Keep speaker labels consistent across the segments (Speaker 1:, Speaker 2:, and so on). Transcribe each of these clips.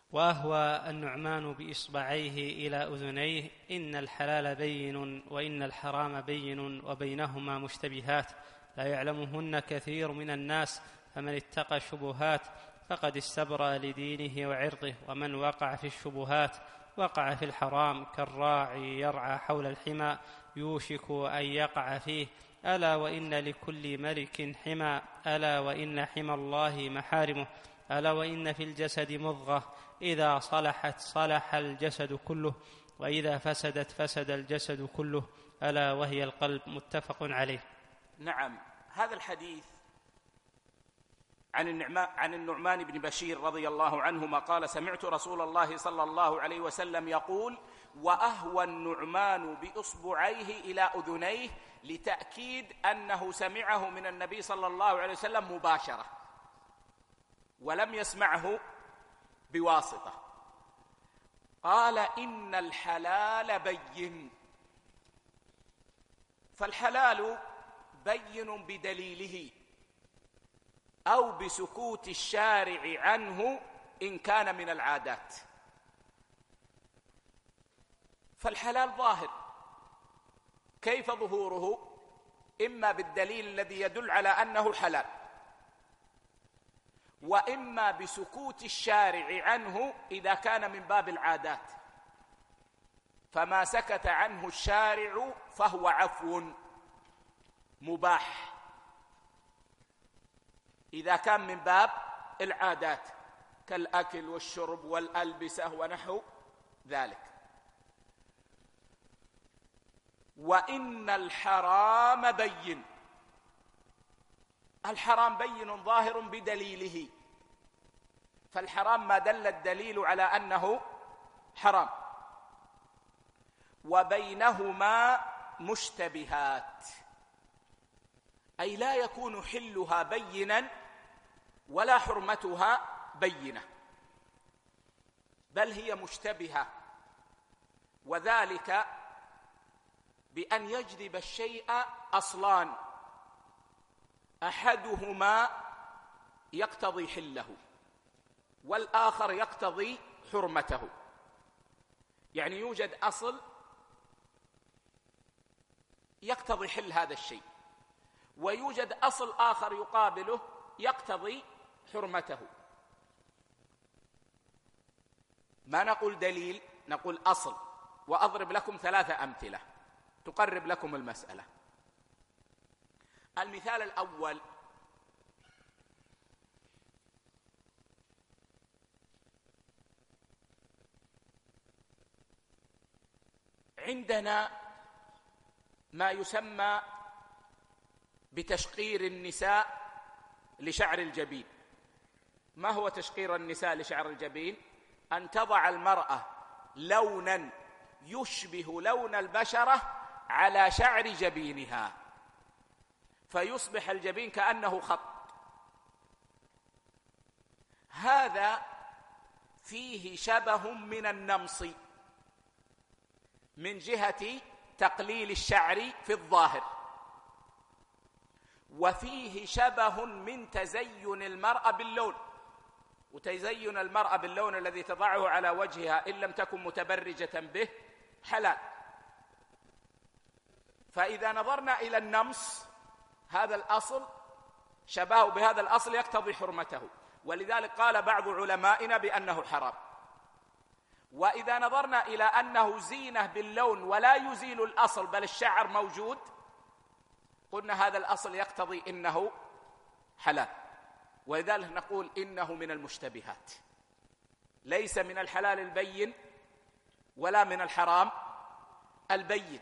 Speaker 1: وأهوى النعمان بإصبعيه إلى أذنيه: إن الحلال بين وإن الحرام بين وبينهما مشتبهات لا يعلمهن كثير من الناس، فمن اتقى الشبهات فقد استبرأ لدينه وعرضه، ومن وقع في الشبهات وقع في الحرام، كالراعي يرعى حول الحمى يوشك أن يقع فيه. ألا وإن لكل ملك حمى، ألا وإن حمى الله محارمه، ألا وإن في الجسد مضغة إذا صلحت صلح الجسد كله، وإذا فسدت فسد الجسد كله، ألا وهي القلب. متفق عليه.
Speaker 2: نعم، هذا الحديث عن النعمان بن بشير رضي الله عنهما قال: سمعت رسول الله صلى الله عليه وسلم يقول: وأهوى النعمان بإصبعيه إلى أذنيه، لتأكيد أنه سمعه من النبي صلى الله عليه وسلم مباشرة ولم يسمعه بواسطة. قال: إن الحلال بين. فالحلال بين بدليله أو بسكوت الشارع عنه إن كان من العادات. فالحلال ظاهر، كيف ظهوره؟ إما بالدليل الذي يدل على أنه حلال، وإما بسكوت الشارع عنه إذا كان من باب العادات، فما سكت عنه الشارع فهو عفو مباح إذا كان من باب العادات، كالأكل والشرب والألبسة ونحو ذلك. وإن الحرام بين. الحرام بين ظاهر بدليله، فالحرام ما دل الدليل على أنه حرام. وبينهما مشتبهات، أي لا يكون حلها بينا ولا حرمتها بينة، بل هي مشتبهة، وذلك بأن يجذب الشيء أصلان، أحدهما يقتضي حله والآخر يقتضي حرمته. يعني يوجد أصل يقتضي حل هذا الشيء، ويوجد أصل آخر يقابله يقتضي حرمته. ما نقول دليل، نقول أصل. وأضرب لكم 3 أمثلة تقرب لكم المسألة. المثال الأول: عندنا ما يسمى بتشقير النساء لشعر الجبين. ما هو تشقير النساء لشعر الجبين؟ أن تضع المرأة لونا يشبه لون البشرة على شعر جبينها، فيصبح الجبين كأنه خط. هذا فيه شبه من النمص من جهة تقليل الشعر في الظاهر، وفيه شبه من تزين المرأة باللون. وتزين المرأة باللون الذي تضعه على وجهها إن لم تكن متبرجة به حلال. فإذا نظرنا إلى النمص، هذا الأصل شبهه بهذا الأصل يقتضي حرمته، ولذلك قال بعض علمائنا بأنه حرام. وإذا نظرنا إلى أنه زينة باللون ولا يزيل الأصل بل الشعر موجود، قلنا هذا الأصل يقتضي إنه حلال. ولذلك نقول إنه من المشتبهات، ليس من الحلال البين ولا من الحرام البين.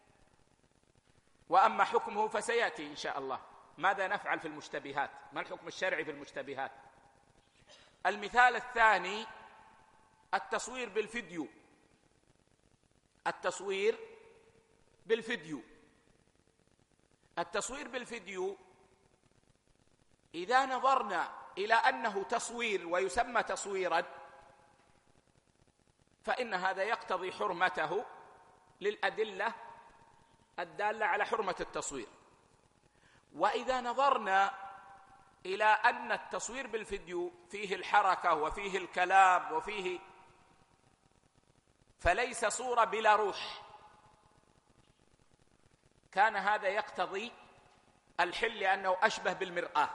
Speaker 2: وأما حكمه فسيأتي إن شاء الله. ماذا نفعل في المشتبهات؟ ما الحكم الشرعي في المشتبهات؟ المثال الثاني: التصوير بالفيديو. التصوير بالفيديو. التصوير بالفيديو إذا نظرنا إلى أنه تصوير ويسمى تصويرا، فإن هذا يقتضي حرمته للأدلة الدالة على حرمة التصوير. وإذا نظرنا إلى أن التصوير بالفيديو فيه الحركة وفيه الكلام وفيه، فليس صورة بلا روح، كان هذا يقتضي الحل لأنه أشبه بالمرآة.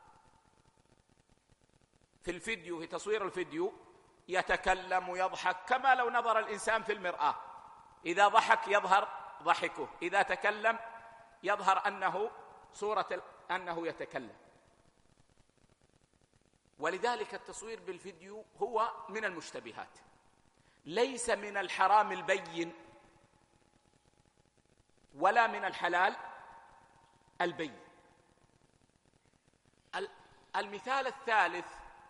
Speaker 2: في الفيديو، في تصوير الفيديو يتكلم ويضحك كما لو نظر الإنسان في المرآة، إذا ضحك يظهر ضحكه، إذا تكلم يظهر أنه صورة أنه يتكلم. ولذلك التصوير بالفيديو هو من المشتبهات، ليس من الحرام البين ولا من الحلال البين. المثال الثالث: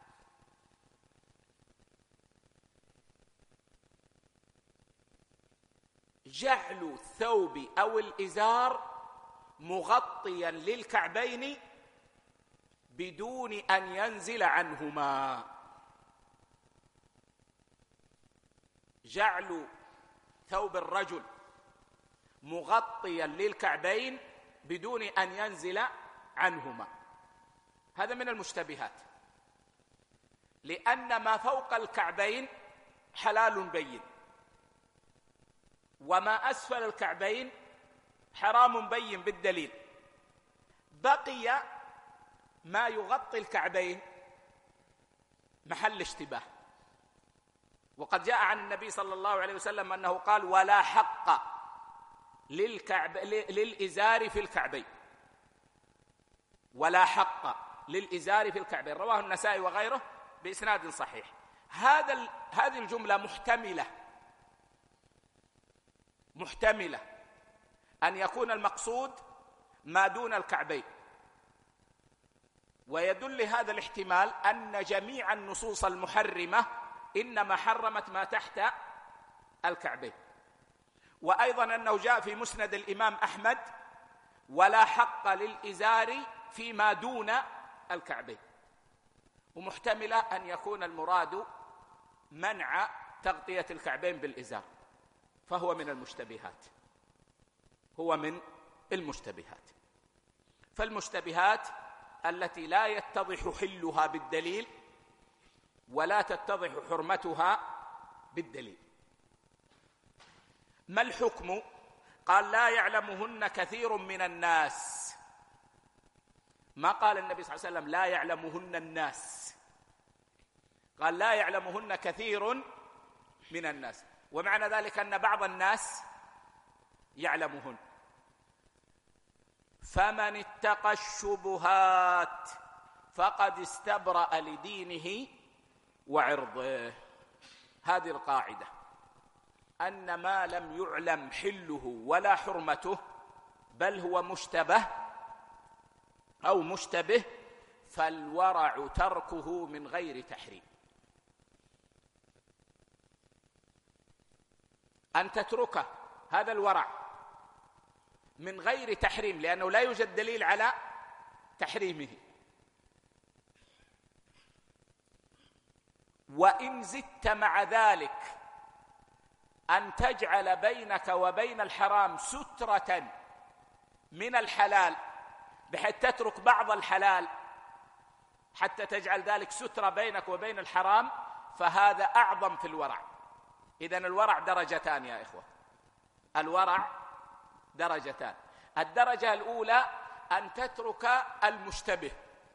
Speaker 2: جعل الثوب أو الإزار مغطيا للكعبين بدون أن ينزل عنهما. جعل ثوب الرجل مغطيا للكعبين بدون أن ينزل عنهما، هذا من المشتبهات، لأن ما فوق الكعبين حلال بين، وما أسفل الكعبين حرام بين بالدليل. بقي ما يغطي الكعبين محل اشتباه. وقد جاء عن النبي صلى الله عليه وسلم أنه قال: ولا حق للإزار في الكعبين، ولا حق للإزار في الكعبين، رواه النسائي وغيره بإسناد صحيح. هذه الجملة محتملة أن يكون المقصود ما دون الكعبين، ويدل هذا الاحتمال أن جميع النصوص المحرمة إنما حرمت ما تحت الكعبين. وأيضا أنه جاء في مسند الإمام أحمد: ولا حق للإزار فيما دون الكعبين. ومحتملة أن يكون المراد منع تغطية الكعبين بالإزار، فهو من المشتبهات، هو من المشتبهات. فالمشتبهات التي لا يتضح حلها بالدليل ولا تتضح حرمتها بالدليل. ما الحكم؟ قال: لا يعلمهن كثير من الناس. ما قال النبي صلى الله عليه وسلم لا يعلمهن الناس، قال لا يعلمهن كثير من الناس، ومعنى ذلك أن بعض الناس يعلمهن. فمن اتقى الشبهات فقد استبرأ لدينه وعرضه. هذه القاعدة، أن ما لم يعلم حله ولا حرمته بل هو مشتبه أو مشتبه فالورع تركه من غير تحريم. أن تتركه هذا الورع من غير تحريم، لأنه لا يوجد دليل على تحريمه. وإن زدت مع ذلك أن تجعل بينك وبين الحرام سترة من الحلال، بحيث تترك بعض الحلال حتى تجعل ذلك سترة بينك وبين الحرام، فهذا أعظم في الورع. إذن الورع درجتان يا إخوة، الورع درجتان. الدرجة الأولى أن تترك المشتبه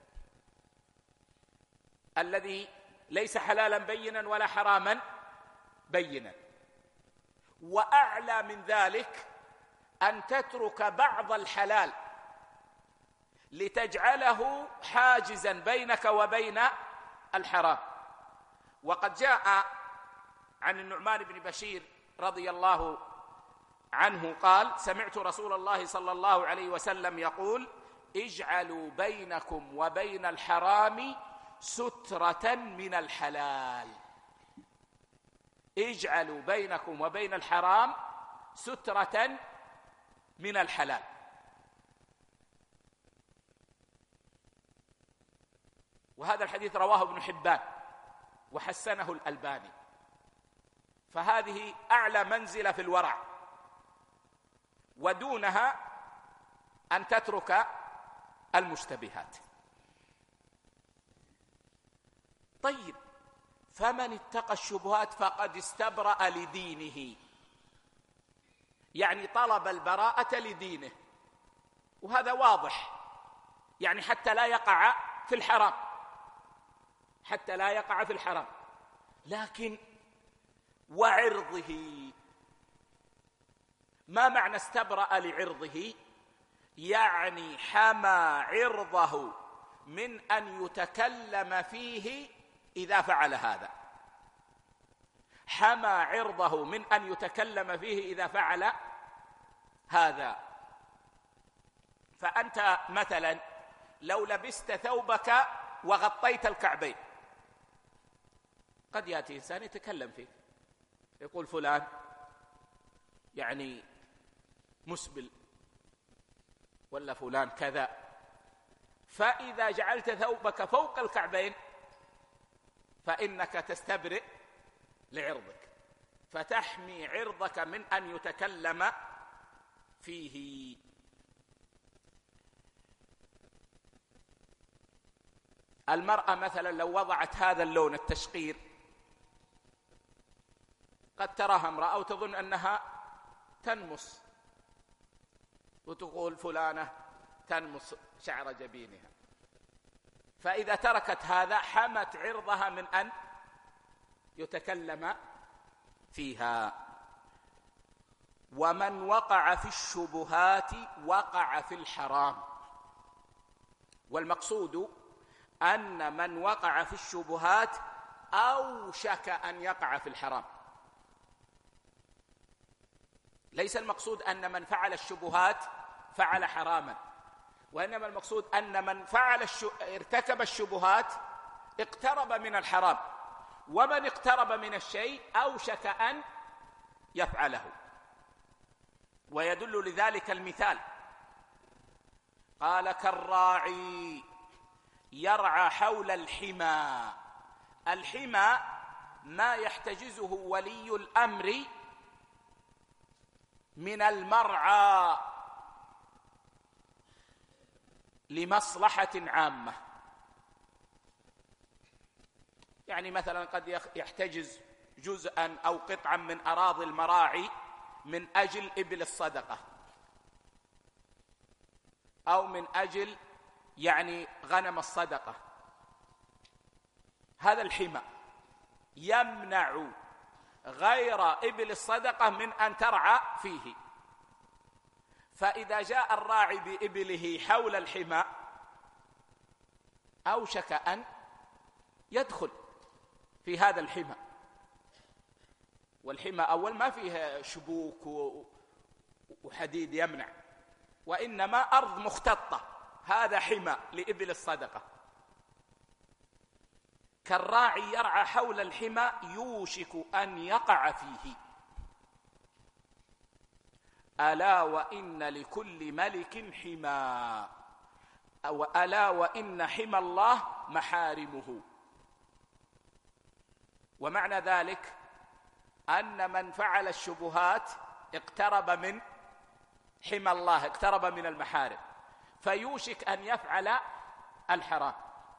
Speaker 2: الذي ليس حلالا بينا ولا حراما بينا، وأعلى من ذلك أن تترك بعض الحلال لتجعله حاجزا بينك وبين الحرام. وقد جاء عن النعمان بن بشير رضي الله عنه قال: سمعت رسول الله صلى الله عليه وسلم يقول: اجعلوا بينكم وبين الحرام سترة من الحلال. اجعلوا بينكم وبين الحرام سترة من الحلال. وهذا الحديث رواه ابن حبان وحسنه الألباني. فهذه أعلى منزلة في الورع، ودونها أن تترك المشتبهات. طيب، فمن اتقى الشبهات فقد استبرأ لدينه، يعني طلب البراءة لدينه، وهذا واضح، يعني حتى لا يقع في الحرام، حتى لا يقع في الحرام. لكن وعرضه، ما معنى استبرأ لعرضه؟ يعني حمى عرضه من أن يتكلم فيه إذا فعل هذا، حمى عرضه من أن يتكلم فيه إذا فعل هذا. فأنت مثلا لو لبست ثوبك وغطيت الكعبين، قد يأتي إنسان يتكلم فيك، يقول فلان يعني مسبل، ولا فلان كذا. فإذا جعلت ثوبك فوق الكعبين فإنك تستبرئ لعرضك، فتحمي عرضك من أن يتكلم فيه. المرأة مثلا لو وضعت هذا اللون التشقير، قد تراها امرأة وتظن أنها تنمص، وتقول فلانة تنمص شعر جبينها، فإذا تركت هذا حمت عرضها من أن يتكلم فيها. ومن وقع في الشبهات وقع في الحرام. والمقصود أن من وقع في الشبهات أوشك أن يقع في الحرام. ليس المقصود أن من فعل الشبهات فعل حراما، وإنما المقصود أن من ارتكب الشبهات اقترب من الحرام، ومن اقترب من الشيء أوشك أن يفعله. ويدل لذلك المثال، قال كالراعي يرعى حول الحمى. الحمى ما يحتجزه ولي الأمر من المرعى لمصلحة عامة. يعني مثلا قد يحتجز جزءا أو قطعا من أراضي المراعي من أجل إبل الصدقة، أو من أجل يعني غنم الصدقة. هذا الحمى يمنع غير إبل الصدقة من أن ترعى فيه. فإذا جاء الراعي بإبله حول الحمى أوشك أن يدخل في هذا الحمى. والحمى أول ما فيها شبوك وحديد يمنع، وإنما أرض مختطة، هذا حمى لإبل الصدقة. كالراعي يرعى حول الحمى يوشك أن يقع فيه. ألا وإن لكل ملك حمى، ألا وإن حمى الله محارمه. ومعنى ذلك أن من فعل الشبهات اقترب من حمى الله، اقترب من المحارم، فيوشك أن يفعل الحرام.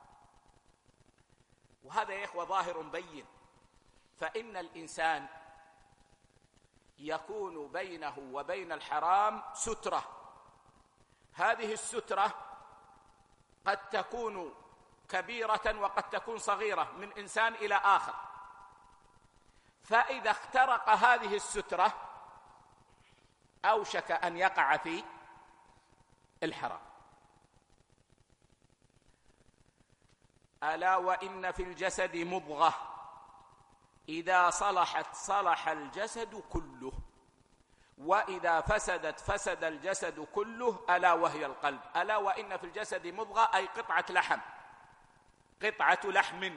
Speaker 2: وهذا يا إخوة ظاهر بين. فإن الإنسان يكون بينه وبين الحرام سترة. هذه السترة قد تكون كبيرة وقد تكون صغيرة من إنسان إلى آخر. فإذا اخترق هذه السترة أوشك أن يقع في الحرام. ألا وإن في الجسد مضغة إذا صلحت صلح الجسد كله، وإذا فسدت فسد الجسد كله، ألا وهي القلب. ألا وإن في الجسد مضغة أي قطعة لحم، قطعة لحم،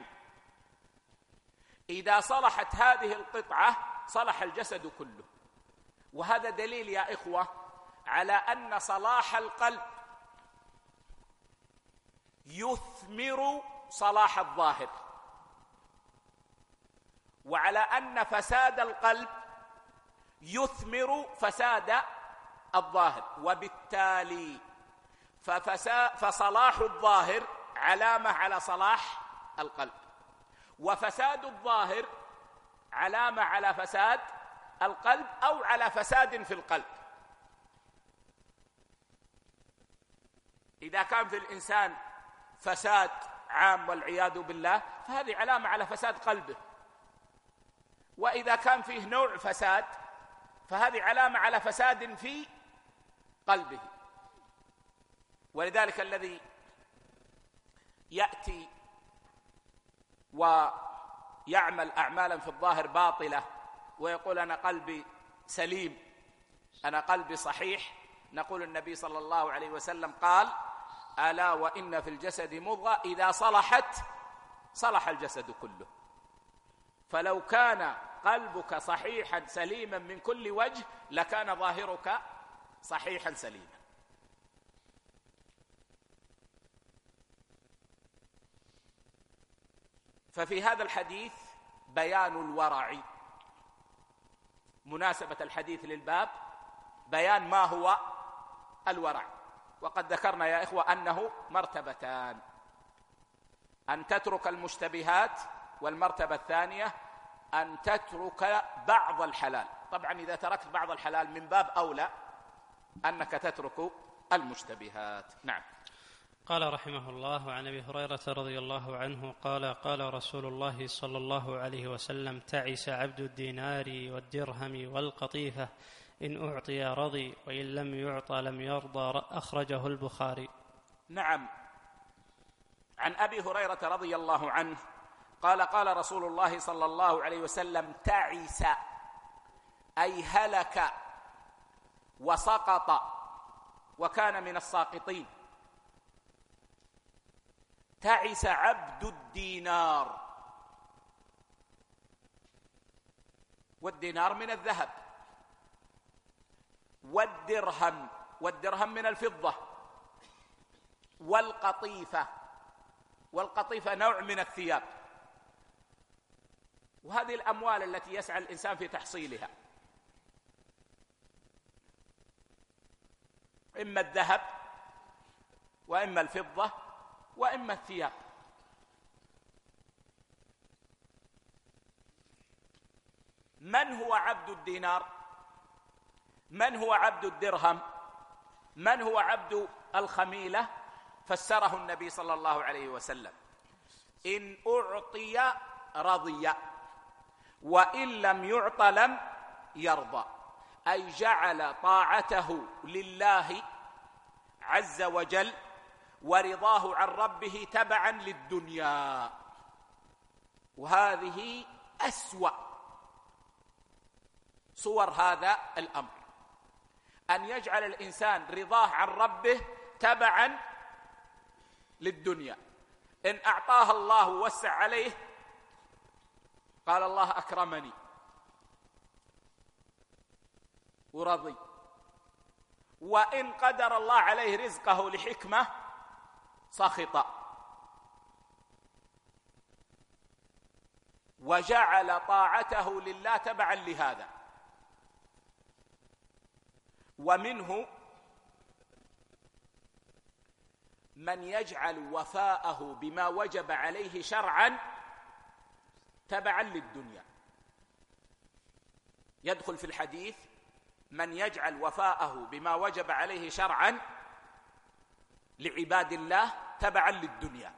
Speaker 2: إذا صلحت هذه القطعة صلح الجسد كله. وهذا دليل يا إخوة على أن صلاح القلب يثمر صلاح الظاهر، وعلى أن فساد القلب يثمر فساد الظاهر. وبالتالي فصلاح الظاهر علامة على صلاح القلب. وفساد الظاهر علامة على فساد القلب أو على فساد في القلب. إذا كان في الإنسان فساد عام والعياذ بالله فهذه علامة على فساد قلبه، وإذا كان فيه نوع فساد فهذه علامة على فساد في قلبه. ولذلك الذي يأتي ويعمل أعمالا في الظاهر باطلة ويقول أنا قلبي سليم، أنا قلبي صحيح، نقول النبي صلى الله عليه وسلم قال: ألا وإن في الجسد مضغة إذا صلحت صلح الجسد كله. فلو كان قلبك صحيحا سليما من كل وجه لكان ظاهرك صحيحا سليما. ففي هذا الحديث بيان الورع، مناسبة الحديث للباب بيان ما هو الورع. وقد ذكرنا يا إخوة أنه مرتبتان: أن تترك المشتبهات، والمرتبة الثانية أن تترك بعض الحلال. طبعا إذا تركت بعض الحلال من باب أولى أنك تترك المشتبهات. نعم.
Speaker 1: قال رحمه الله: عن أبي هريرة رضي الله عنه قال: قال رسول الله صلى الله عليه وسلم: تعس عبد الدينار والدرهم والقطيفة، إن أعطي رضي وإن لم يعطى لم يرضى. أخرجه البخاري.
Speaker 2: نعم. عن أبي هريرة رضي الله عنه قال: قال رسول الله صلى الله عليه وسلم: تعس أي هلك وسقط وكان من الساقطين. تعس عبد الدينار، والدينار من الذهب، والدرهم من الفضة، والقطيفة نوع من الثياب. وهذه الأموال التي يسعى الإنسان في تحصيلها، إما الذهب وإما الفضة وإما الثياب. من هو عبد الدينار؟ من هو عبد الدرهم؟ من هو عبد الخميلة؟ فسره النبي صلى الله عليه وسلم: إن أعطي رضي وإن لم يعط لم يرضى. أي جعل طاعته لله عز وجل ورضاه عن ربه تبعا للدنيا. وهذه أسوأ صور هذا الأمر، أن يجعل الإنسان رضاه عن ربه تبعا للدنيا. إن أعطاها الله ووسع عليه قال الله أكرمني ورضي، وإن قدر الله عليه رزقه لحكمة سخط. وجعل طاعته لله تبعا لهذا. ومنه من يجعل وفاءه بما وجب عليه شرعا تبعا للدنيا. يدخل في الحديث من يجعل وفاءه بما وجب عليه شرعا لعباد الله تبعا للدنيا.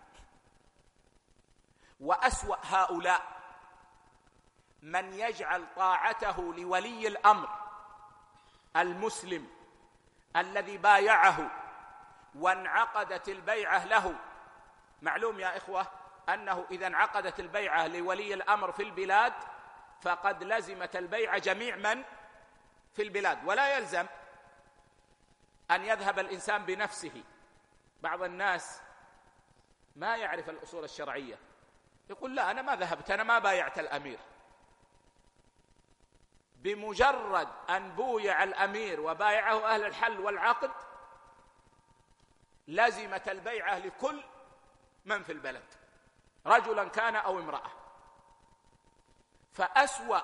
Speaker 2: وأسوأ هؤلاء من يجعل طاعته لولي الأمر المسلم الذي بايعه وانعقدت البيعة له. معلوم يا إخوة أنه إذا انعقدت البيعة لولي الأمر في البلاد فقد لزمت البيعة جميع من في البلاد، ولا يلزم أن يذهب الإنسان بنفسه. بعض الناس ما يعرف الأصول الشرعية، يقول لا أنا ما ذهبت، أنا ما بايعت الأمير. بمجرد أن بويع الأمير وبايعه أهل الحل والعقد لزمت البيعة لكل من في البلد، رجلا كان أو امرأة. فأسوأ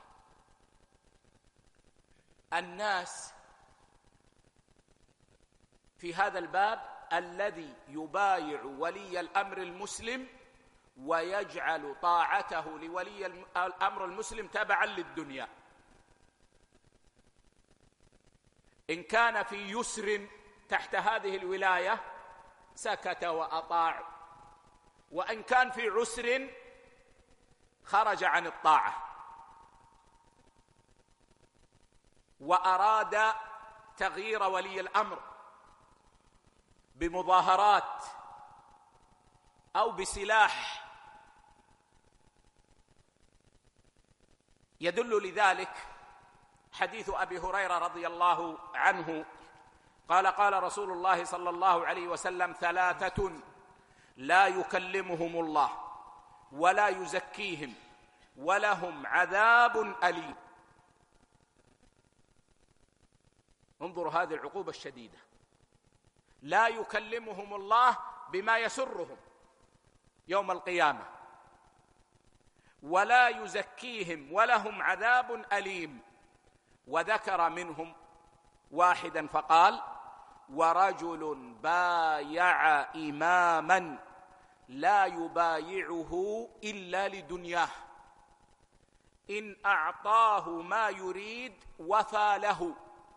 Speaker 2: الناس في هذا الباب الذي يبايع ولي الأمر المسلم ويجعل طاعته لولي الأمر المسلم تبعا للدنيا. إن كان في يسر تحت هذه الولاية سكت وأطاع، وإن كان في عسر خرج عن الطاعة وأراد تغيير ولي الأمر بمظاهرات أو بسلاح. يدل لذلك حديث أبي هريرة رضي الله عنه قال: قال رسول الله صلى الله عليه وسلم: ثلاثة لا يكلمهم الله ولا يزكيهم ولهم عذاب أليم. انظروا هذه العقوبة الشديدة. لا يكلمهم الله بما يسرهم يوم القيامة، ولا يزكيهم ولهم عذاب أليم. وذكر منهم واحدا فقال: ورجل بايع إماما لا يبايعه إلا لدنياه، إن أعطاه ما يريد وفى له،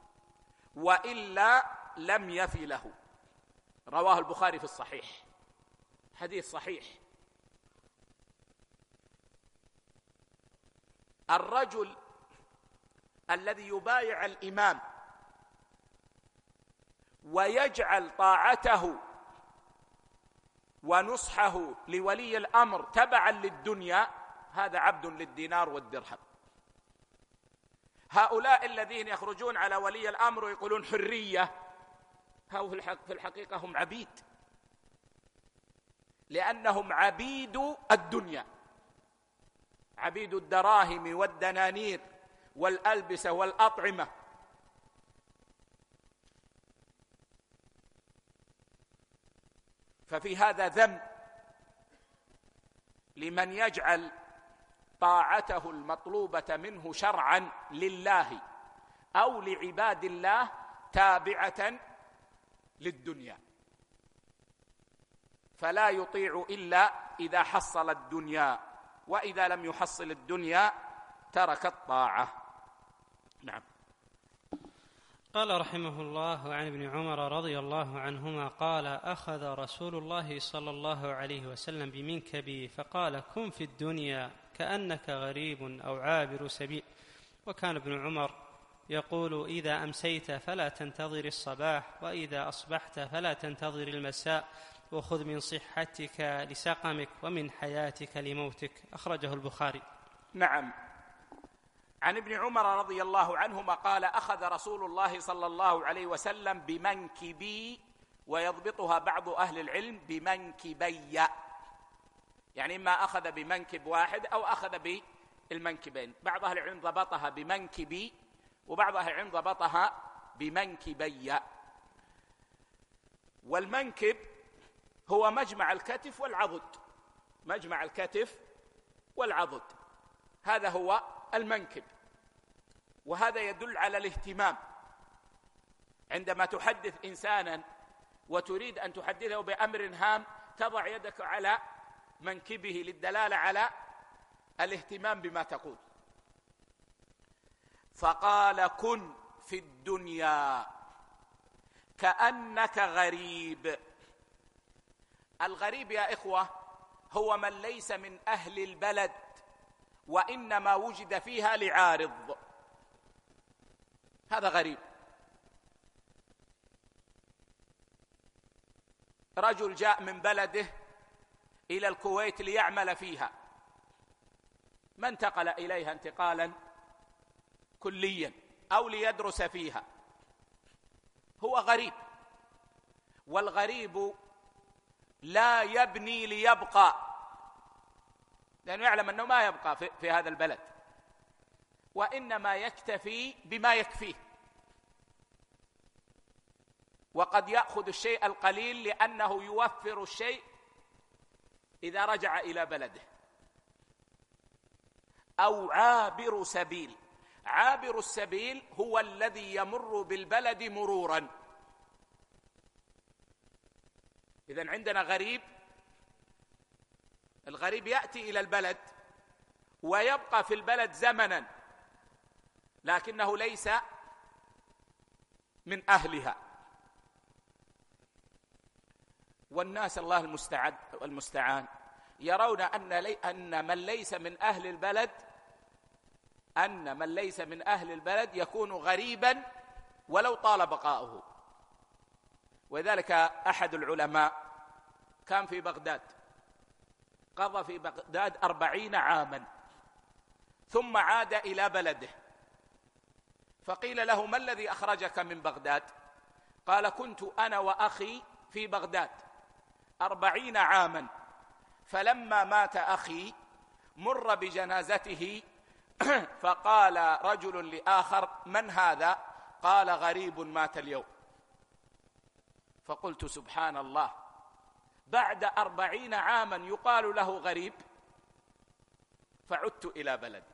Speaker 2: وإلا لم يف له. رواه البخاري في الصحيح، حديث صحيح. الرجل الذي يبايع الإمام ويجعل طاعته ونصحه لولي الأمر تبعا للدنيا، هذا عبد للدينار والدرهم. هؤلاء الذين يخرجون على ولي الأمر ويقولون حرية، في الحقيقة هم عبيد، لأنهم عبيد الدنيا، عبيد الدراهم والدنانير والألبسة والأطعمة. ففي هذا ذم لمن يجعل طاعته المطلوبة منه شرعا لله أو لعباد الله تابعة للدنيا، فلا يطيع إلا إذا حصل الدنيا، وإذا لم يحصل الدنيا ترك الطاعة. نعم.
Speaker 1: قال رحمه الله: عن ابن عمر رضي الله عنهما قال: أخذ رسول الله صلى الله عليه وسلم بمنكبي فقال: كن في الدنيا كأنك غريب أو عابر سبيل. وكان ابن عمر يقول: إذا أمسيت فلا تنتظر الصباح، وإذا أصبحت فلا تنتظر المساء، وخذ من صحتك لسقمك ومن حياتك لموتك. أخرجه البخاري.
Speaker 2: نعم. عن ابن عمر رضي الله عنهما قال: أخذ رسول الله صلى الله عليه وسلم بمنكبي، ويضبطها بعض أهل العلم بمنكبي، يعني إما أخذ بمنكب واحد أو أخذ بالمنكبين. بعض أهل العلم ضبطها بمنكبي، وبعض أهل العلم ضبطها بمنكبي. والمنكب هو مجمع الكتف والعضد، مجمع الكتف والعضد، هذا هو المنكب. وهذا يدل على الاهتمام. عندما تحدث إنسانا وتريد أن تحدثه بأمر هام تضع يدك على منكبه للدلالة على الاهتمام بما تقول. فقال: كن في الدنيا كأنك غريب. الغريب يا إخوة هو من ليس من أهل البلد وإنما وجد فيها لعارض، هذا غريب. رجل جاء من بلده إلى الكويت ليعمل فيها، ما انتقل إليها انتقالا كليا أو ليدرس فيها، هو غريب. والغريب لا يبني ليبقى، لأنه يعلم أنه ما يبقى في هذا البلد، وإنما يكتفي بما يكفيه، وقد يأخذ الشيء القليل لأنه يوفر الشيء إذا رجع إلى بلده. أو عابر سبيل. عابر السبيل هو الذي يمر بالبلد مرورا. إذن عندنا غريب، الغريب يأتي إلى البلد ويبقى في البلد زمنا لكنه ليس من أهلها. والناس الله المستعان يرون أن من ليس من أهل البلد يكون غريبا ولو طال بقاؤه. وذلك أحد العلماء كان في بغداد، قضى في بغداد 40 عاما، ثم عاد إلى بلده، فقيل له: ما الذي أخرجك من بغداد؟ قال: كنت أنا وأخي في بغداد 40 عاما، فلما مات أخي مر بجنازته فقال رجل لآخر: من هذا؟ قال: غريب مات اليوم. فقلت: سبحان الله، بعد 40 عاما يقال له غريب؟ فعدت إلى بلدي.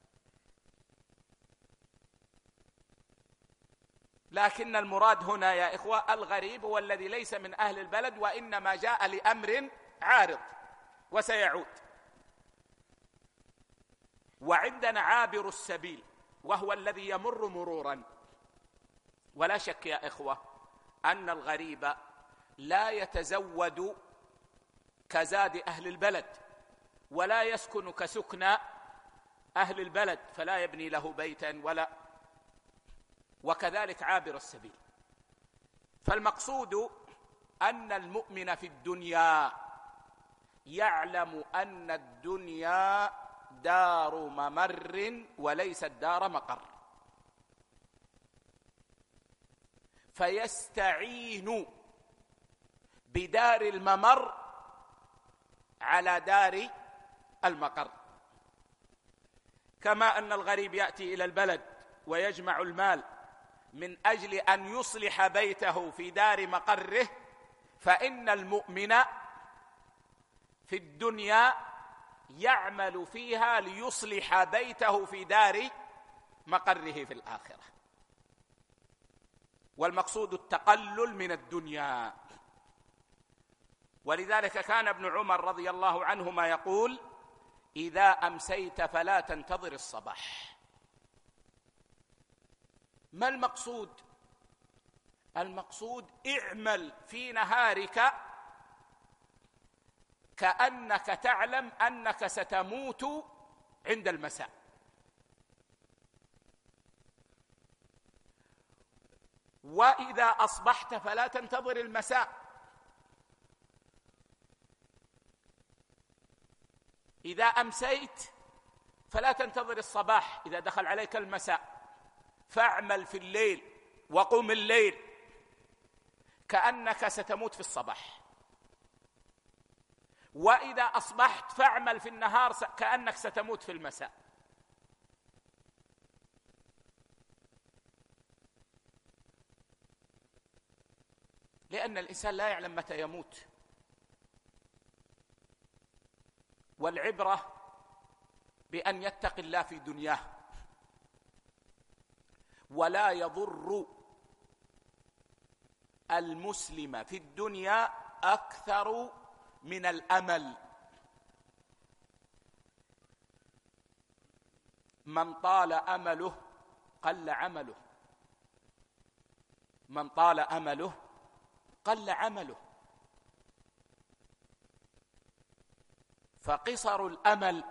Speaker 2: لكن المراد هنا يا إخوة الغريب هو الذي ليس من أهل البلد وإنما جاء لأمر عارض وسيعود. وعندنا عابر السبيل وهو الذي يمر مرورا. ولا شك يا إخوة أن الغريب لا يتزود كزاد أهل البلد ولا يسكن كسكن أهل البلد، فلا يبني له بيتا وكذلك عابر السبيل. فالمقصود أن المؤمن في الدنيا يعلم أن الدنيا دار ممر وليست دار مقر، فيستعين بدار الممر على دار المقر. كما أن الغريب يأتي إلى البلد ويجمع المال من أجل أن يصلح بيته في دار مقره، فإن المؤمن في الدنيا يعمل فيها ليصلح بيته في دار مقره في الآخرة. والمقصود التقلل من الدنيا. ولذلك كان ابن عمر رضي الله عنهما يقول: إذا أمسيت فلا تنتظر الصباح. ما المقصود؟ المقصود اعمل في نهارك كأنك تعلم أنك ستموت عند المساء. وإذا أصبحت فلا تنتظر المساء. إذا أمسيت فلا تنتظر الصباح إذا دخل عليك المساء، فاعمل في الليل وقم الليل كأنك ستموت في الصباح. وإذا أصبحت فاعمل في النهار كأنك ستموت في المساء. لأن الإنسان لا يعلم متى يموت. والعبرة بأن يتقي الله في دنياه. ولا يضر المسلم في الدنيا أكثر من الأمل. من طال أمله قل عمله. من طال أمله قل عمله. فقصر الأمل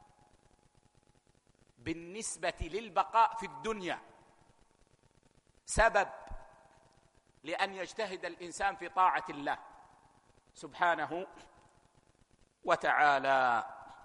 Speaker 2: بالنسبة للبقاء في الدنيا سبب لأن يجتهد الإنسان في طاعة الله سبحانه وتعالى.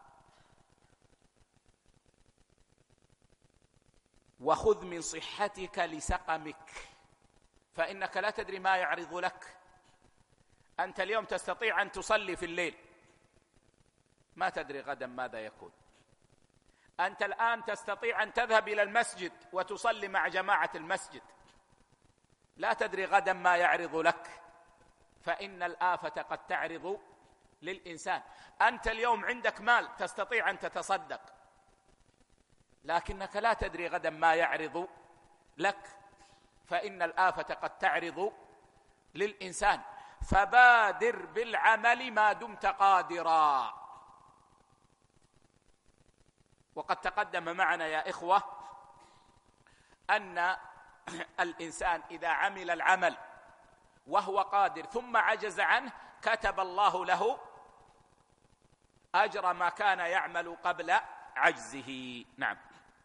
Speaker 2: وخذ من صحتك لسقمك، فإنك لا تدري ما يعرض لك. أنت اليوم تستطيع أن تصلي في الليل، ما تدري غدا ماذا يكون. أنت الآن تستطيع أن تذهب إلى المسجد وتصلي مع جماعة المسجد، لا تدري غدا ما يعرض لك، فإن الآفة قد تعرض للإنسان. أنت اليوم عندك مال تستطيع أن تتصدق، لكنك لا تدري غدا ما يعرض لك، فإن الآفة قد تعرض للإنسان. فبادر بالعمل ما دمت قادرا، وقد تقدم معنا يا إخوة أن الإنسان إذا عمل العمل وهو قادر ثم عجز عنه كتب الله له أجر ما كان يعمل قبل عجزه. نعم.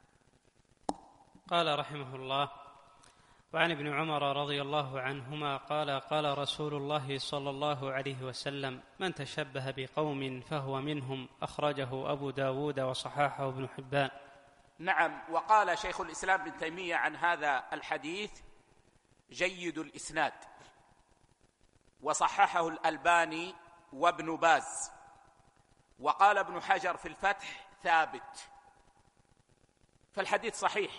Speaker 1: قال رحمه الله: وعن ابن عمر رضي الله عنهما قال: قال رسول الله صلى الله عليه وسلم: من تشبه بقوم فهو منهم، أخرجه أبو داود وصححه ابن حبان.
Speaker 2: نعم. وقال شيخ الإسلام ابن تيمية عن هذا الحديث: جيد الإسناد، وصححه الألباني وابن باز. وقال ابن حجر في الفتح: ثابت. فالحديث صحيح.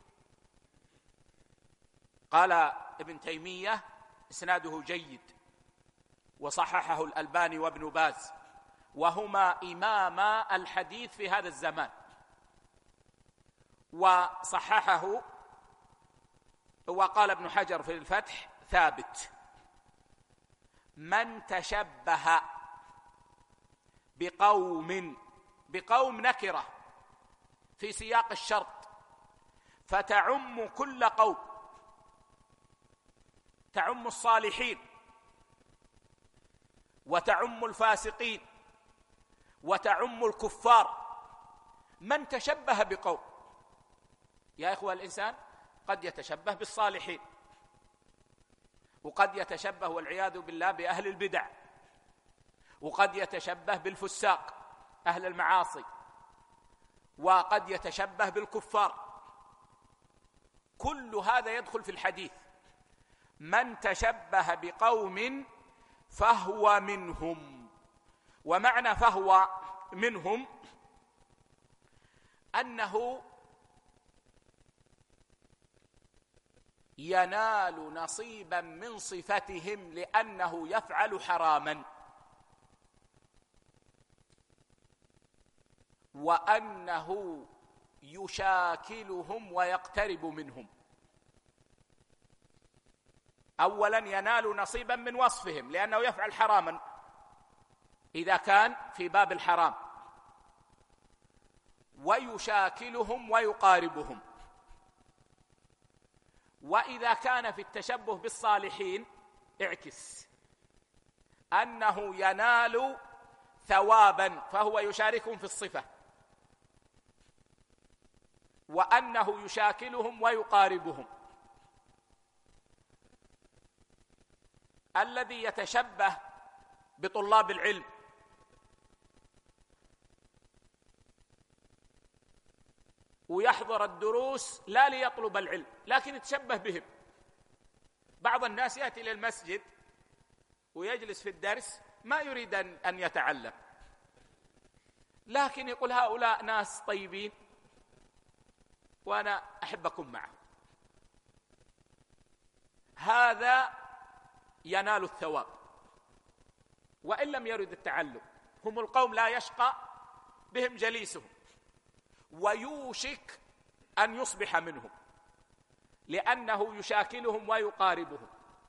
Speaker 2: قال ابن تيمية: إسناده جيد، وصححه الألباني وابن باز، وهما إماما الحديث في هذا الزمان. وصححه. وقال ابن حجر في الفتح: ثابت. من تشبه بقوم نكرة في سياق الشرط، فتعم كل قوم، تعم الصالحين وتعم الفاسقين وتعم الكفار. من تشبه بقوم، يا إخوة، الإنسان قد يتشبه بالصالحين، وقد يتشبه والعياذ بالله بأهل البدع، وقد يتشبه بالفساق أهل المعاصي، وقد يتشبه بالكفار. كل هذا يدخل في الحديث. من تشبه بقوم فهو منهم. ومعنى فهو منهم أنه ينال نصيبا من صفتهم لأنه يفعل حراما، وأنه يشاكلهم ويقترب منهم. أولا ينال نصيبا من وصفهم لأنه يفعل حراما إذا كان في باب الحرام، ويشاكلهم ويقاربهم. وإذا كان في التشبه بالصالحين اعكس، أنه ينال ثوابا فهو يشاركهم في الصفة، وأنه يشاكلهم ويقاربهم. الذي يتشبه بطلاب العلم ويحضر الدروس لا ليطلب العلم لكن يتشبه بهم. بعض الناس يأتي إلى المسجد ويجلس في الدرس ما يريد أن يتعلم، لكن يقول هؤلاء ناس طيبين وأنا أحبكم معهم. هذا ينال الثواب وإن لم يرد التعلم. هم القوم لا يشقى بهم جليسهم، ويوشك أن يصبح منهم لأنه يشاكلهم ويقاربهم.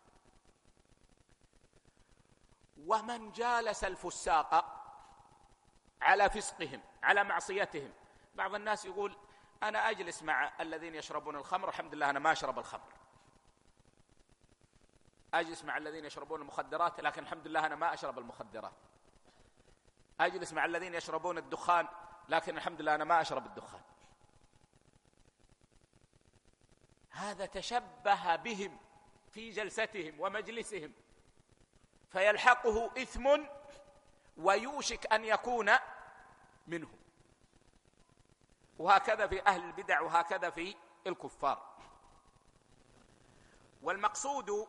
Speaker 2: ومن جالس الفساق على فسقهم على معصيتهم، بعض الناس يقول أنا أجلس مع الذين يشربون الخمر، الحمد لله أنا ما أشرب الخمر. أجلس مع الذين يشربون المخدرات، لكن الحمد لله أنا ما أشرب المخدرات. أجلس مع الذين يشربون الدخان، لكن الحمد لله أنا ما أشرب الدخان. هذا تشبه بهم في جلستهم ومجلسهم، فيلحقه إثم ويوشك أن يكون منهم. وهكذا في أهل البدع وهكذا في الكفار. والمقصود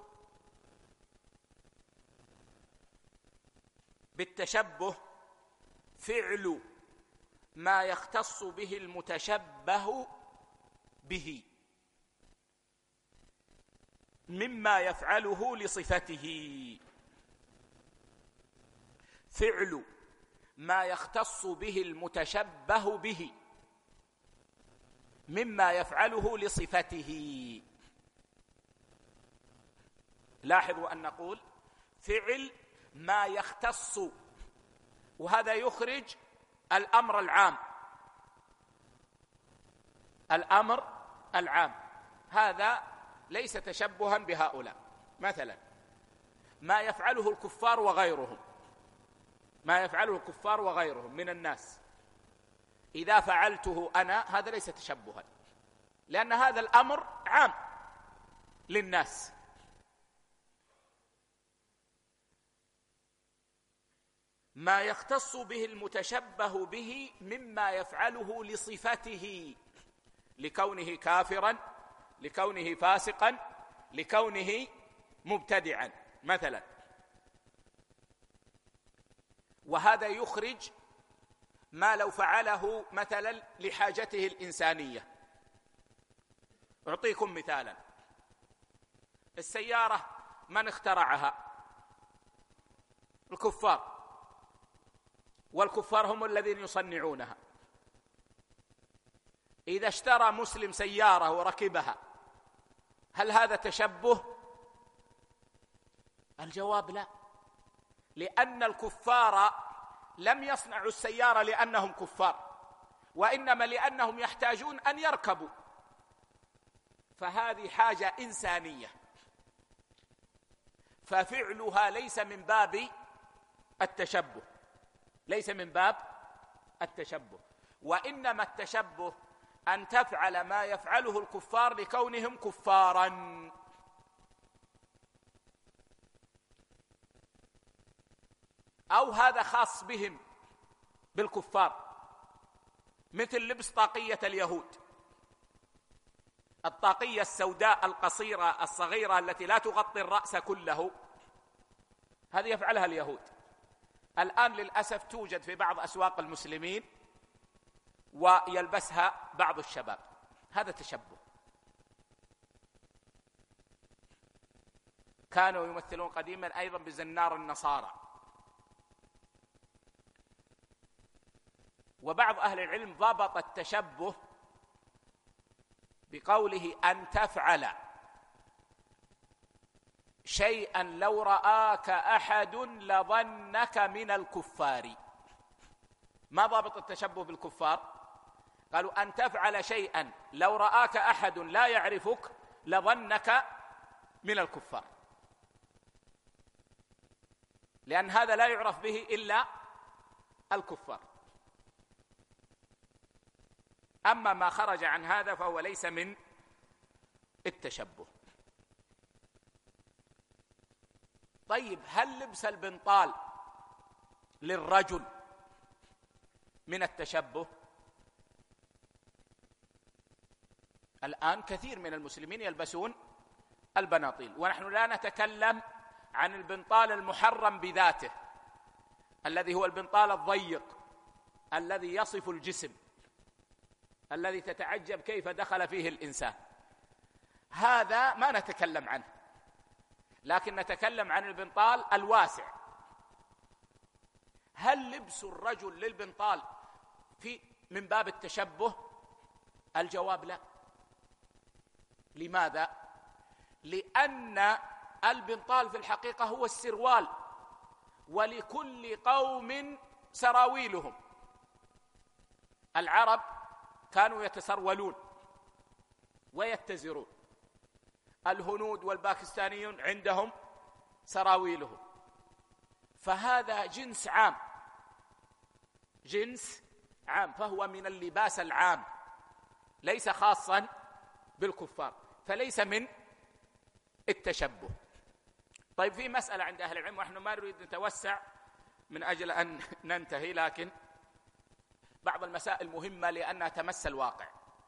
Speaker 2: بالتشبه فعل ما يختص به المتشبه به مما يفعله لصفته. فعل ما يختص به المتشبه به مما يفعله لصفته. لاحظوا أن نقول فعل ما يختص، وهذا يخرج الأمر العام. الأمر العام، هذا ليس تشبها بهؤلاء. مثلا ما يفعله الكفار وغيرهم من الناس، إذا فعلته أنا هذا ليس تشبها، لأن هذا الأمر عام للناس. ما يختص به المتشبه به مما يفعله لصفته، لكونه كافرا، لكونه فاسقا، لكونه مبتدعا مثلا، وهذا يخرج ما لو فعله مثلا لحاجته الإنسانية. أعطيكم مثالا، السيارة من اخترعها؟ الكفار، والكفار هم الذين يصنعونها. إذا اشترى مسلم سيارة وركبها هل هذا تشبه؟ الجواب لا، لأن الكفار لم يصنعوا السيارة لأنهم كفار، وإنما لأنهم يحتاجون أن يركبوا، فهذه حاجة إنسانية، ففعلها ليس من باب التشبه، ليس من باب التشبه، وإنما التشبه أن تفعل ما يفعله الكفار لكونهم كفارا. أو هذا خاص بهم بالكفار، مثل لبس طاقية اليهود، الطاقية السوداء القصيرة الصغيرة التي لا تغطي الرأس كله، هذه يفعلها اليهود. الآن للأسف توجد في بعض أسواق المسلمين ويلبسها بعض الشباب، هذا تشبه. كانوا يمثلون قديما أيضا بزنار النصارى. وبعض أهل العلم ضبط التشبه بقوله أن تفعل شيئا لو رآك أحد لظنك من الكفار. ما ضابط التشبه بالكفار؟ قالوا أن تفعل شيئا لو رآك أحد لا يعرفك لظنك من الكفار، لأن هذا لا يعرف به إلا الكفار. أما ما خرج عن هذا فهو ليس من التشبه. طيب، هل لبس البنطال للرجل من التشبه؟ الآن كثير من المسلمين يلبسون البناطيل، ونحن لا نتكلم عن البنطال المحرم بذاته الذي هو البنطال الضيق الذي يصف الجسم، الذي تتعجب كيف دخل فيه الإنسان، هذا ما نتكلم عنه، لكن نتكلم عن البنطال الواسع. هل لبس الرجل للبنطال من باب التشبه؟ الجواب لا. لماذا؟ لأن البنطال في الحقيقة هو السروال، ولكل قوم سراويلهم. العرب كانوا يتسرولون ويتزرون، الهنود والباكستانيون عندهم سراويلهم، فهذا جنس عام، جنس عام، فهو من اللباس العام ليس خاصا بالكفار، فليس من التشبه. طيب، في مسألة عند أهل العلم، ونحن ما نريد نتوسع من أجل أن ننتهي، لكن بعض المسائل مهمة لأنها تمس الواقع.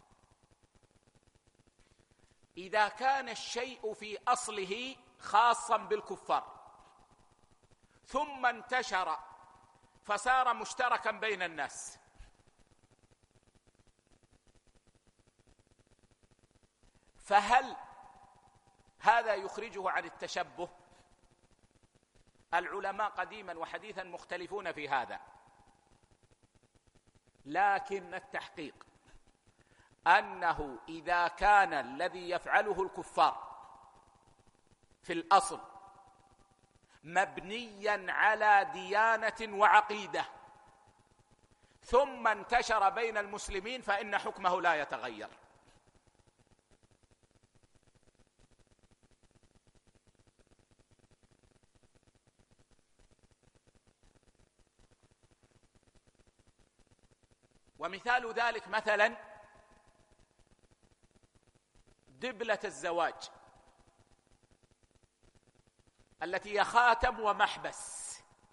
Speaker 2: إذا كان الشيء في أصله خاصا بالكفار ثم انتشر فصار مشتركا بين الناس، فهل هذا يخرجه عن التشبه؟ العلماء قديما وحديثا مختلفون في هذا، لكن التحقيق أنه إذا كان الذي يفعله الكفار في الأصل مبنيا على ديانة وعقيدة ثم انتشر بين المسلمين فإن حكمه لا يتغير. ومثال ذلك مثلا دبلة الزواج التي هي خاتم ومحبس.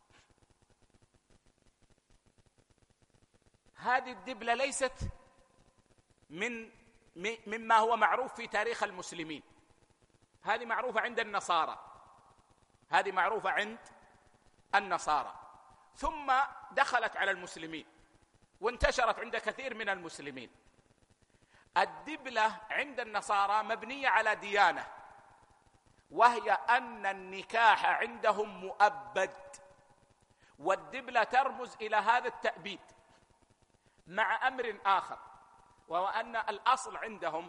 Speaker 2: هذه الدبلة ليست مما هو معروف في تاريخ المسلمين، هذه معروفة عند النصارى، هذه معروفة عند النصارى، ثم دخلت على المسلمين وانتشرت عند كثير من المسلمين. الدبلة عند النصارى مبنية على ديانة، وهي أن النكاح عندهم مؤبد، والدبلة ترمز إلى هذا التأبيد، مع أمر آخر، وهو أن الأصل عندهم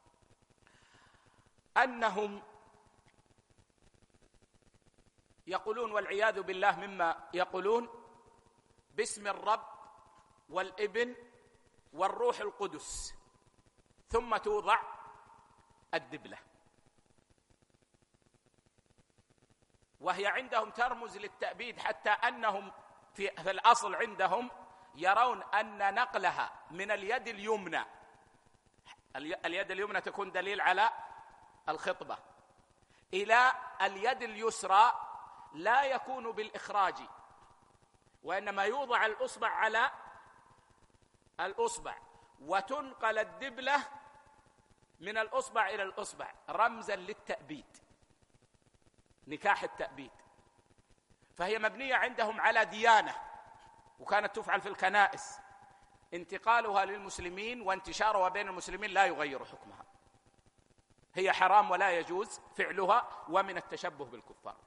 Speaker 2: أنهم يقولون والعياذ بالله مما يقولون باسم الرب والابن والروح القدس، ثم توضع الدبلة، وهي عندهم ترمز للتأبيد، حتى أنهم في الأصل عندهم يرون أن نقلها من اليد اليمنى، اليد اليمنى تكون دليل على الخطبة، إلى اليد اليسرى لا يكون بالإخراج، وإنما يوضع الأصبع على الأصبع، وتنقل الدبلة من الأصبع إلى الأصبع رمزا للتأبيد، نكاح التأبيد. فهي مبنية عندهم على ديانة، وكانت تفعل في الكنائس، انتقالها للمسلمين وانتشارها بين المسلمين لا يغير حكمها، هي حرام ولا يجوز فعلها، ومن التشبه بالكفار.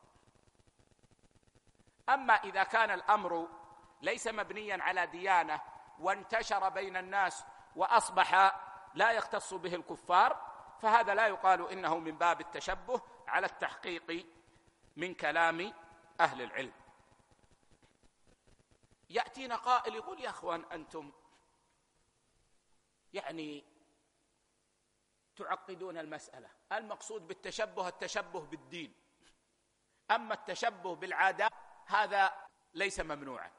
Speaker 2: أما إذا كان الأمر ليس مبنيا على ديانة وانتشر بين الناس وأصبح لا يختص به الكفار، فهذا لا يقال إنه من باب التشبه على التحقيق من كلام أهل العلم. يأتينا قائل يقول يا أخوان أنتم يعني تعقدون المسألة، المقصود بالتشبه التشبه بالدين، أما التشبه بالعادات هذا ليس ممنوعا.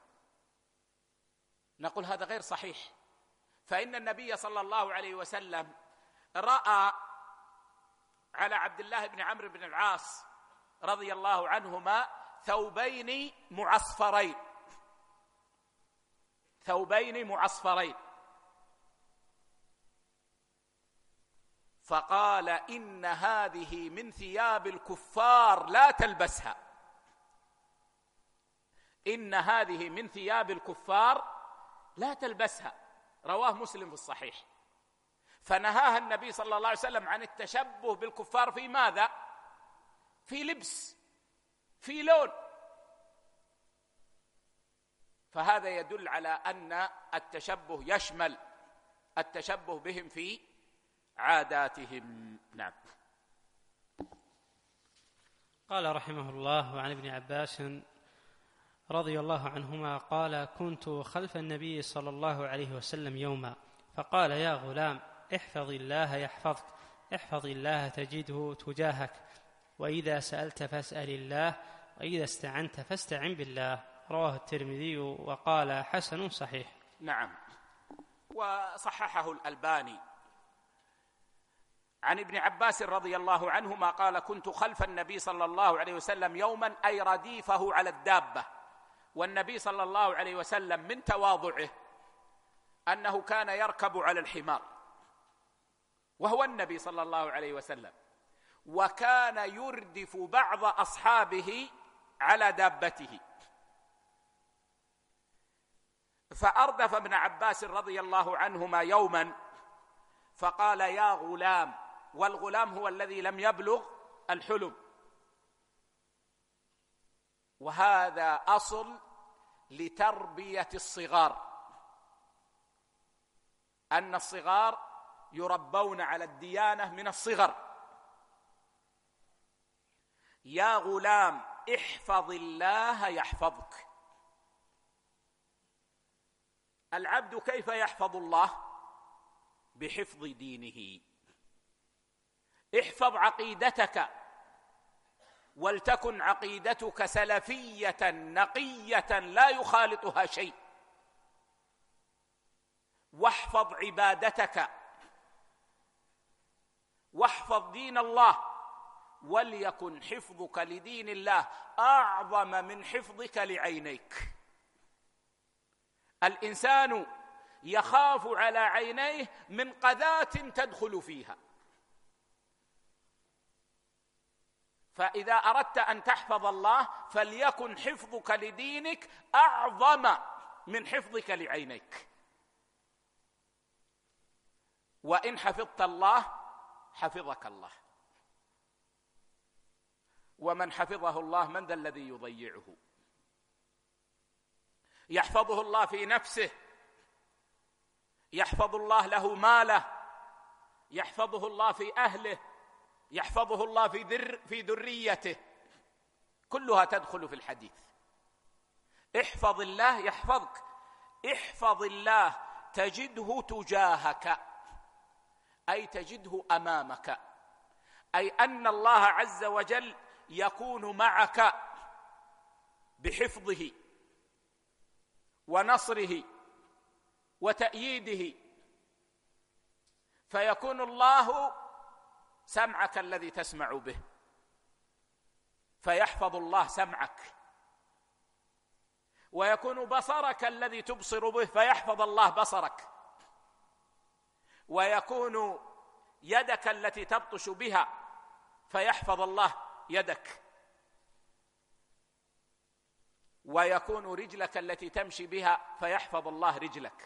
Speaker 2: نقول هذا غير صحيح، فإن النبي صلى الله عليه وسلم رأى على عبد الله بن عمرو بن العاص رضي الله عنهما ثوبين معصفرين، فقال إن هذه من ثياب الكفار لا تلبسها، إن هذه من ثياب الكفار لا تلبسها، رواه مسلم في الصحيح. فنهاها النبي صلى الله عليه وسلم عن التشبه بالكفار في ماذا؟ في لبس، في لون. فهذا يدل على أن التشبه يشمل التشبه بهم في عاداتهم. نعم.
Speaker 1: قال رحمه الله: وعن ابن عباس رضي الله عنهما قال: كنت خلف النبي صلى الله عليه وسلم يوما، فقال: يا غلام، احفظ الله يحفظك، احفظ الله تجده تجاهك، وإذا سألت فاسأل الله، وإذا استعنت فاستعن بالله. رواه الترمذي وقال: حسن صحيح.
Speaker 2: نعم، وصححه الألباني. عن ابن عباس رضي الله عنهما قال: كنت خلف النبي صلى الله عليه وسلم يوما، أي رديفه على الدابة. والنبي صلى الله عليه وسلم من تواضعه أنه كان يركب على الحمار، وهو النبي صلى الله عليه وسلم، وكان يردف بعض أصحابه على دابته. فأردف ابن عباس رضي الله عنهما يوما فقال: يا غلام، والغلام هو الذي لم يبلغ الحلم، وهذا أصل لتربية الصغار، أن الصغار يربون على الديانة من الصغر. يا غلام، احفظ الله يحفظك. العبد كيف يحفظ الله؟ بحفظ دينه. احفظ عقيدتك، ولتكن عقيدتك سلفية نقية لا يخالطها شيء. واحفظ عبادتك واحفظ دين الله، وليكن حفظك لدين الله أعظم من حفظك لعينيك. الإنسان يخاف على عينيه من قذاة تدخل فيها، فإذا أردت أن تحفظ الله فليكن حفظك لدينك أعظم من حفظك لعينيك. وإن حفظت الله حفظك الله، ومن حفظه الله من ذا الذي يضيعه؟ يحفظه الله في نفسه، يحفظ الله له ماله، يحفظه الله في أهله، يحفظه الله في ذريته، كلها تدخل في الحديث. احفظ الله يحفظك، احفظ الله تجده تجاهك، أي تجده أمامك، أي أن الله عز وجل يكون معك بحفظه ونصره وتأييده، فيكون الله سمعك الذي تسمع به، فيحفظ الله سمعك، ويكون بصرك الذي تبصر به، فيحفظ الله بصرك، ويكون يدك التي تبطش بها، فيحفظ الله يدك، ويكون رجلك التي تمشي بها، فيحفظ الله رجلك،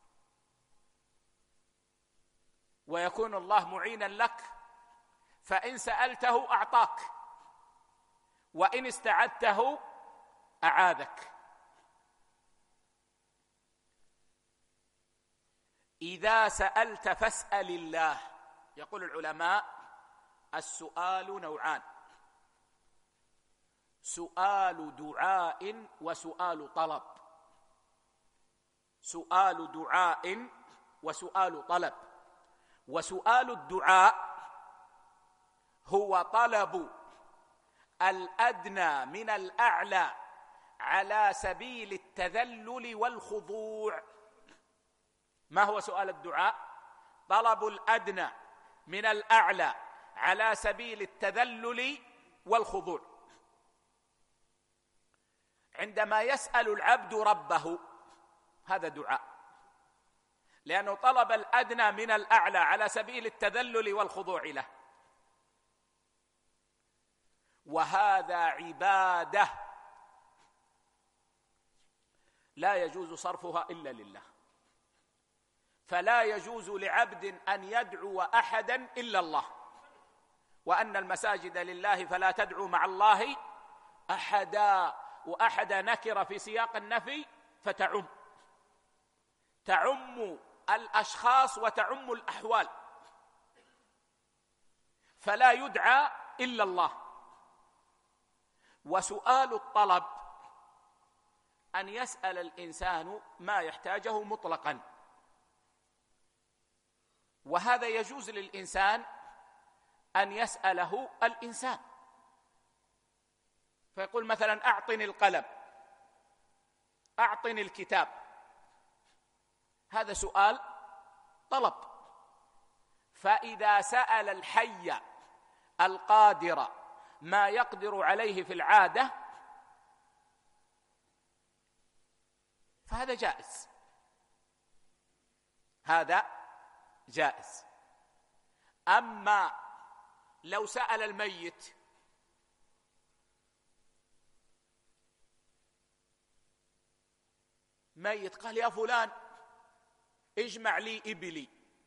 Speaker 2: ويكون الله معينا لك، فإن سألته أعطاك، وإن استعذته أعاذك. إذا سألت فاسأل الله. يقول العلماء: السؤال نوعان: سؤال دعاء وسؤال طلب. سؤال دعاء وسؤال طلب. وسؤال الدعاء هو طلب الأدنى من الأعلى على سبيل التذلل والخضوع. ما هو سؤال الدعاء؟ طلب الأدنى من الأعلى على سبيل التذلل والخضوع. عندما يسأل العبد ربه هذا دعاء، لأنه طلب الأدنى من الأعلى على سبيل التذلل والخضوع له، وهذا عبادة لا يجوز صرفها إلا لله. فلا يجوز لعبد أن يدعو أحدا إلا الله، وأن المساجد لله فلا تدعو مع الله أحدا. وأحد نكر في سياق النفي فتعم الأشخاص وتعم الأحوال، فلا يدعى إلا الله. وسؤال الطلب أن يسأل الإنسان ما يحتاجه مطلقا، وهذا يجوز للإنسان أن يسأله الإنسان، فيقول مثلا: أعطني القلم، أعطني الكتاب. هذا سؤال طلب. فإذا سأل الحي القادر ما يقدر عليه في العادة فهذا جائز، هذا جائز. أما لو سأل الميت ميت قال: يا فلان اجمع لي إبلي.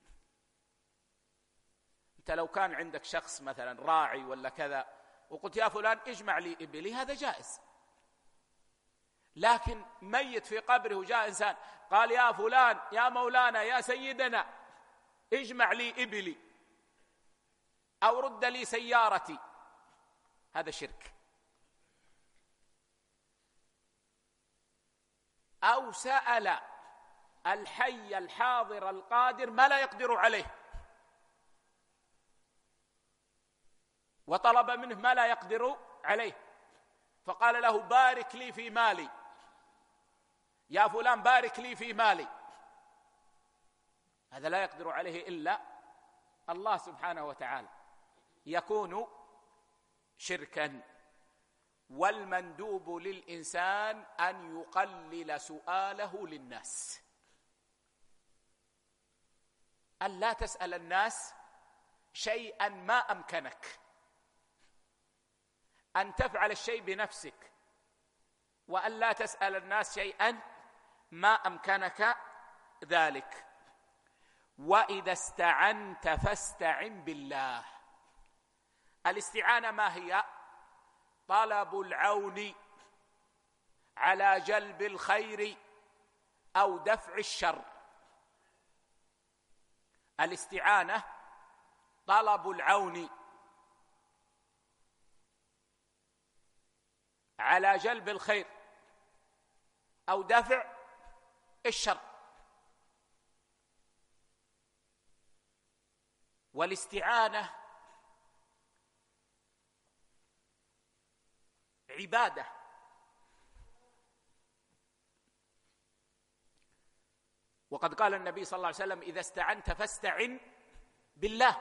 Speaker 2: أنت لو كان عندك شخص مثلا راعي ولا كذا وقلت: يا فلان اجمع لي إبلي، هذا جائز. لكن ميت في قبره وجاء إنسان قال: يا فلان، يا مولانا، يا سيدنا، اجمع لي إبلي أو رد لي سيارتي، هذا شرك. أو سأل الحي الحاضر القادر ما لا يقدر عليه وطلب منه ما لا يقدر عليه، فقال له: بارك لي في مالي، يا فلان بارك لي في مالي، هذا لا يقدر عليه إلا الله سبحانه وتعالى، يكون شركا. والمندوب للإنسان أن يقلل سؤاله للناس، أن لا تسأل الناس شيئا ما أمكنك، أن تفعل الشيء بنفسك، وأن لا تسأل الناس شيئا ما أمكنك ذلك. وإذا استعنت فاستعن بالله. الاستعانة ما هي؟ طلب العون على جلب الخير أو دفع الشر. الاستعانة طلب العون على جلب الخير أو دفع الشر. والاستعانة عبادة، وقد قال النبي صلى الله عليه وسلم: إذا استعنت فاستعن بالله.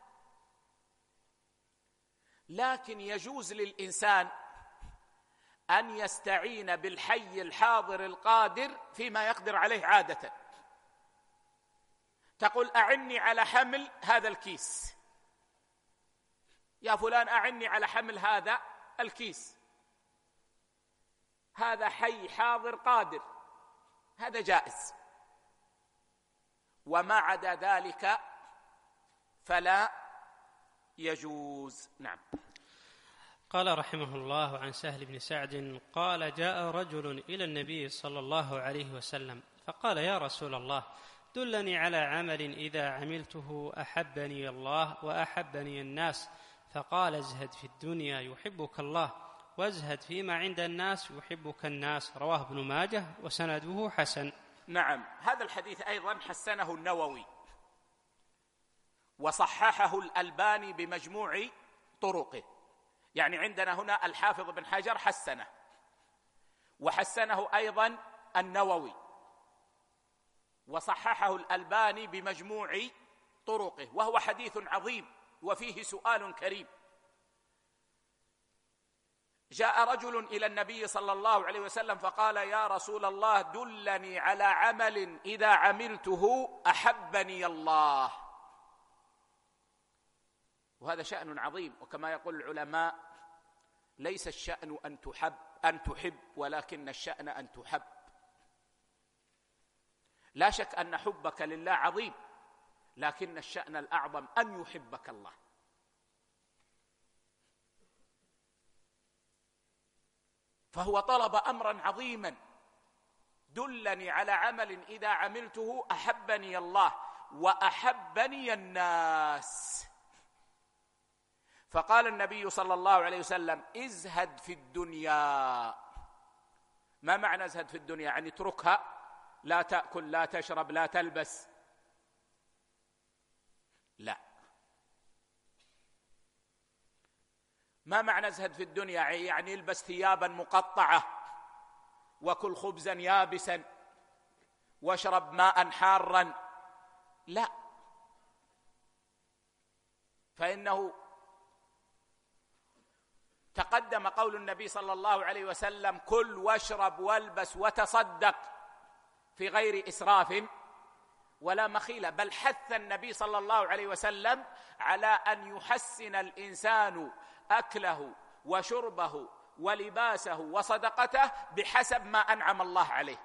Speaker 2: لكن يجوز للإنسان أن يستعين بالحي الحاضر القادر فيما يقدر عليه عادة. تقول: أعني على حمل هذا الكيس، يا فلان أعني على حمل هذا الكيس، هذا حي حاضر قادر، هذا جائز. وما عدا ذلك فلا يجوز. نعم.
Speaker 1: قال رحمه الله عن سهل بن سعد قال: جاء رجل إلى النبي صلى الله عليه وسلم فقال: يا رسول الله، دلني على عمل إذا عملته أحبني الله وأحبني الناس. فقال: ازهد في الدنيا يحبك الله، وازهد فيما عند الناس يحبك الناس. رواه ابن ماجه وسنده حسن.
Speaker 2: نعم، هذا الحديث أيضا حسنه النووي وصححه الألباني بمجموع طرقه. يعني عندنا هنا الحافظ بن حجر حسنه، وحسنه أيضا النووي، وصححه الألباني بمجموع طرقه، وهو حديث عظيم وفيه سؤال كريم. جاء رجل إلى النبي صلى الله عليه وسلم فقال: يا رسول الله، دلني على عمل إذا عملته أحبني الله. وهذا شأن عظيم، وكما يقول العلماء: ليس الشأن أن تحب، ولكن الشأن أن تحب. لا شك أن حبك لله عظيم، لكن الشأن الأعظم أن يحبك الله. فهو طلب أمرا عظيما: دلني على عمل إذا عملته أحبني الله وأحبني الناس. فقال النبي صلى الله عليه وسلم: ازهد في الدنيا. ما معنى ازهد في الدنيا؟ يعني اتركها، لا تأكل، لا تشرب، لا تلبس، لا. ما معنى ازهد في الدنيا؟ يعني البس ثيابا مقطعة، وكل خبزا يابسا، واشرب ماء حارا، لا. فإنه تقدم قول النبي صلى الله عليه وسلم: كل واشرب والبس وتصدق في غير إسراف ولا مخيلة. بل حث النبي صلى الله عليه وسلم على أن يحسن الإنسان أكله وشربه ولباسه وصدقته بحسب ما أنعم الله عليه.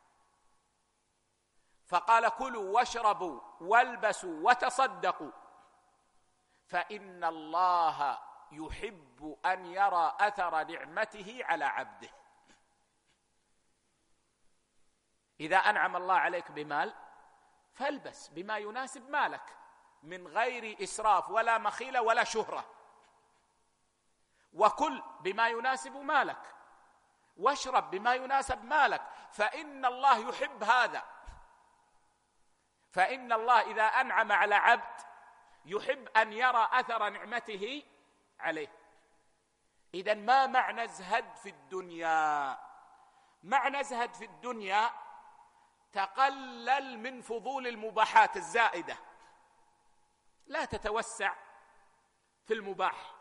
Speaker 2: فقال: كلوا واشربوا والبسوا وتصدقوا، فإن الله يحب أن يرى أثر نعمته على عبده. إذا أنعم الله عليك بمال فالبس بما يناسب مالك من غير إسراف ولا مخيلة ولا شهرة، وكل بما يناسب مالك، واشرب بما يناسب مالك، فإن الله يحب هذا. فإن الله إذا أنعم على عبد يحب أن يرى أثر نعمته عليه. إذن ما معنى ازهد في الدنيا؟ معنى ازهد في الدنيا تقلل من فضول المباحات الزائدة، لا تتوسع في المباح،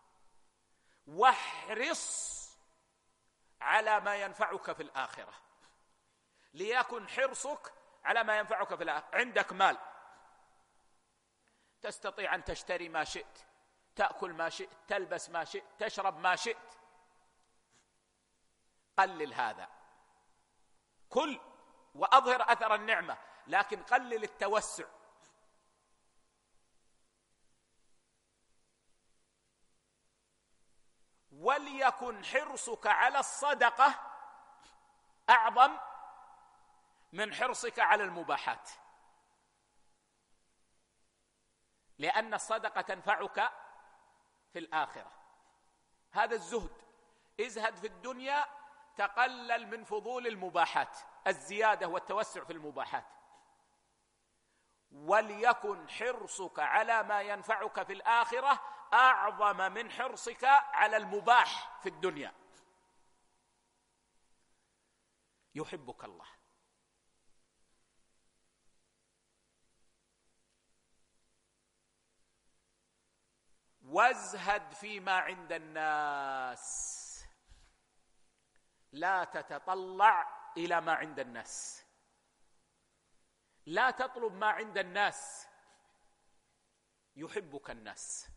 Speaker 2: واحرص على ما ينفعك في الآخرة. ليكن حرصك على ما ينفعك في الآخرة. عندك مال، تستطيع أن تشتري ما شئت، تأكل ما شئت، تلبس ما شئت، تشرب ما شئت. قلل هذا، كل وأظهر أثر النعمة، لكن قلل التوسع. وليكن حرصك على الصدقة أعظم من حرصك على المباحات، لأن الصدقة تنفعك في الآخرة. هذا الزهد، ازهد في الدنيا، تقلل من فضول المباحات، الزيادة والتوسع في المباحات. وليكن حرصك على ما ينفعك في الآخرة أعظم من حرصك على المباح في الدنيا. يحبك الله. وازهد فيما عند الناس، لا تتطلع إلى ما عند الناس، لا تطلب ما عند الناس. يحبك الناس.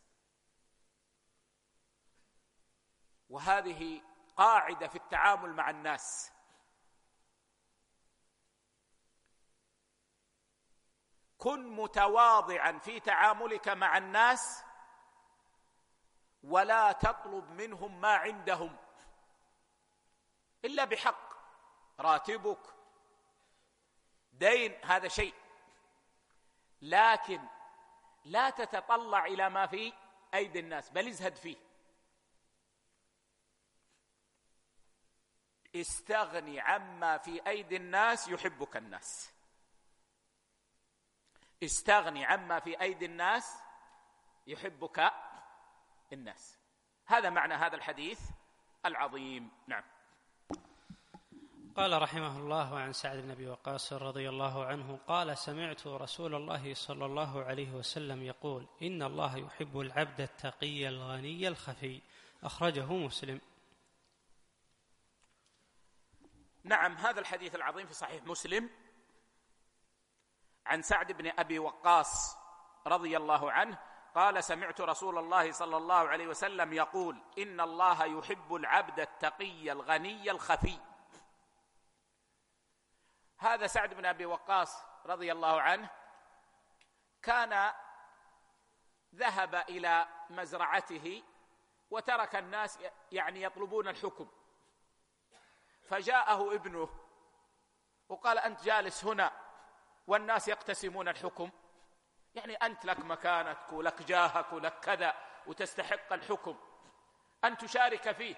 Speaker 2: وهذه قاعدة في التعامل مع الناس. كن متواضعا في تعاملك مع الناس، ولا تطلب منهم ما عندهم إلا بحق. راتبك، دين، هذا شيء، لكن لا تتطلع إلى ما في أيدي الناس، بل ازهد فيه. استغني عما في أيدي الناس يحبك الناس. استغني عما في أيدي الناس يحبك الناس. هذا معنى هذا الحديث العظيم. نعم.
Speaker 1: قال رحمه الله: وعن سعد بن أبي وقاص رضي الله عنه قال: سمعت رسول الله صلى الله عليه وسلم يقول: إن الله يحب العبد التقي الغني الخفي. أخرجه مسلم.
Speaker 2: نعم، هذا الحديث العظيم في صحيح مسلم عن سعد بن أبي وقاص رضي الله عنه قال: سمعت رسول الله صلى الله عليه وسلم يقول: إن الله يحب العبد التقي الغني الخفي. هذا سعد بن أبي وقاص رضي الله عنه كان ذهب إلى مزرعته وترك الناس يطلبون الحكم، فجاءه ابنه وقال: أنت جالس هنا والناس يقتسمون الحكم، أنت لك مكانتك ولك جاهك ولك كذا وتستحق الحكم، أن تشارك فيه.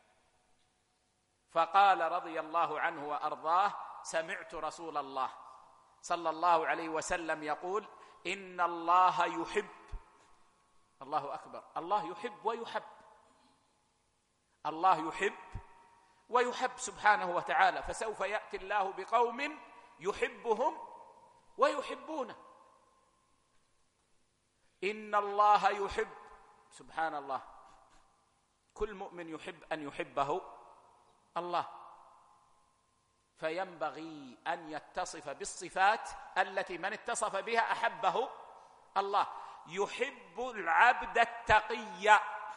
Speaker 2: فقال رضي الله عنه وأرضاه: سمعت رسول الله صلى الله عليه وسلم يقول: إن الله يحب. الله أكبر، الله يحب ويحب. الله يحب ويحب سبحانه وتعالى. فسوف يأتي الله بقوم يحبهم ويحبونه. إن الله يحب، سبحان الله، كل مؤمن يحب أن يحبه الله، فينبغي أن يتصف بالصفات التي من اتصف بها أحبه الله. يحب العبد التقي،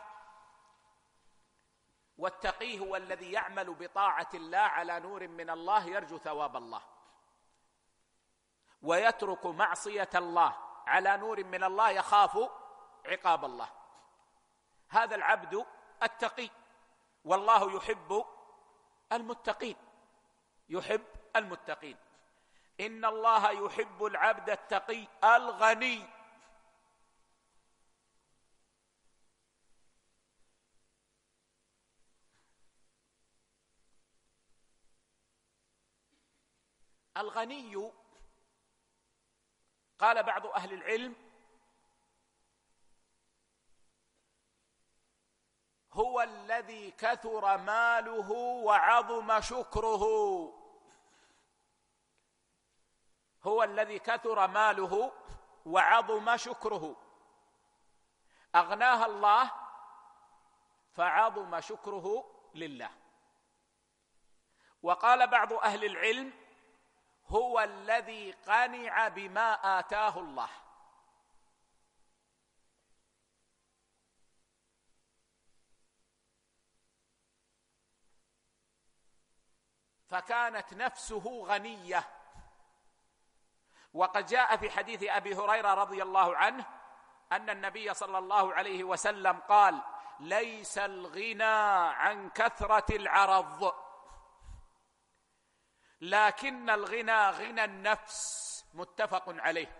Speaker 2: والتقي هو الذي يعمل بطاعة الله على نور من الله يرجو ثواب الله، ويترك معصية الله على نور من الله يخاف عقاب الله. هذا العبد التقي، والله يحب المتقين، يحب المتقين. إن الله يحب العبد التقي الغني. الغني قال بعض أهل العلم: هو الذي كثر ماله وعظم شكره. هو الذي كثر ماله وعظم شكره، أغناها الله فعظم شكره لله. وقال بعض أهل العلم: هو الذي قنع بما آتاه الله. فكانت نفسه غنية. وقد جاء في حديث أبي هريرة رضي الله عنه أن النبي صلى الله عليه وسلم قال: ليس الغنى عن كثرة العرض، لكن الغنى غنى النفس. متفق عليه.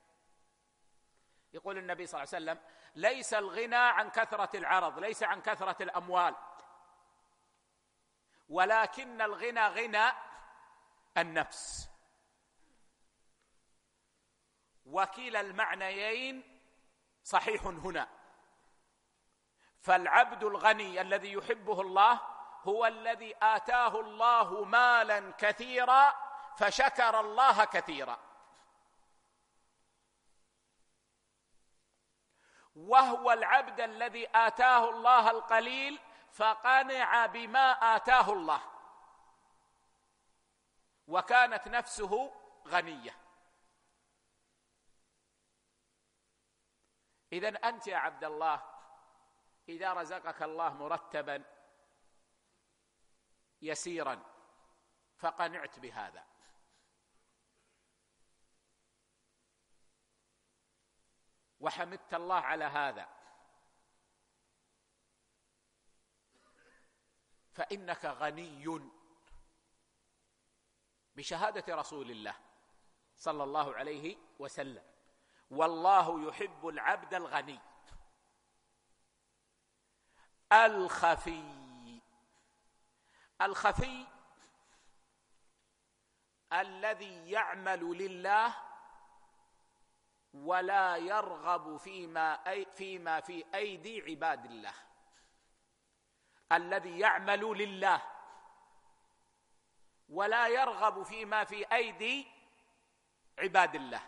Speaker 2: يقول النبي صلى الله عليه وسلم: ليس الغنى عن كثرة العرض، ليس عن كثرة الأموال، ولكن الغنى غنى النفس. وكلا المعنيين صحيح هنا. فالعبد الغني الذي يحبه الله هو الذي آتاه الله مالا كثيرا فشكر الله كثيرا، وهو العبد الذي آتاه الله القليل فقنع بما آتاه الله وكانت نفسه غنية. إذن أنت يا عبد الله إذا رزقك الله مرتبا يسيرا فقنعت بهذا، وحمدت الله على هذا، فإنك غني بشهادة رسول الله صلى الله عليه وسلم: والله يحب العبد الغني. الخفي الذي يعمل لله ولا يرغب فيما في أيدي عباد الله. الذي يعمل لله ولا يرغب فيما في أيدي عباد الله،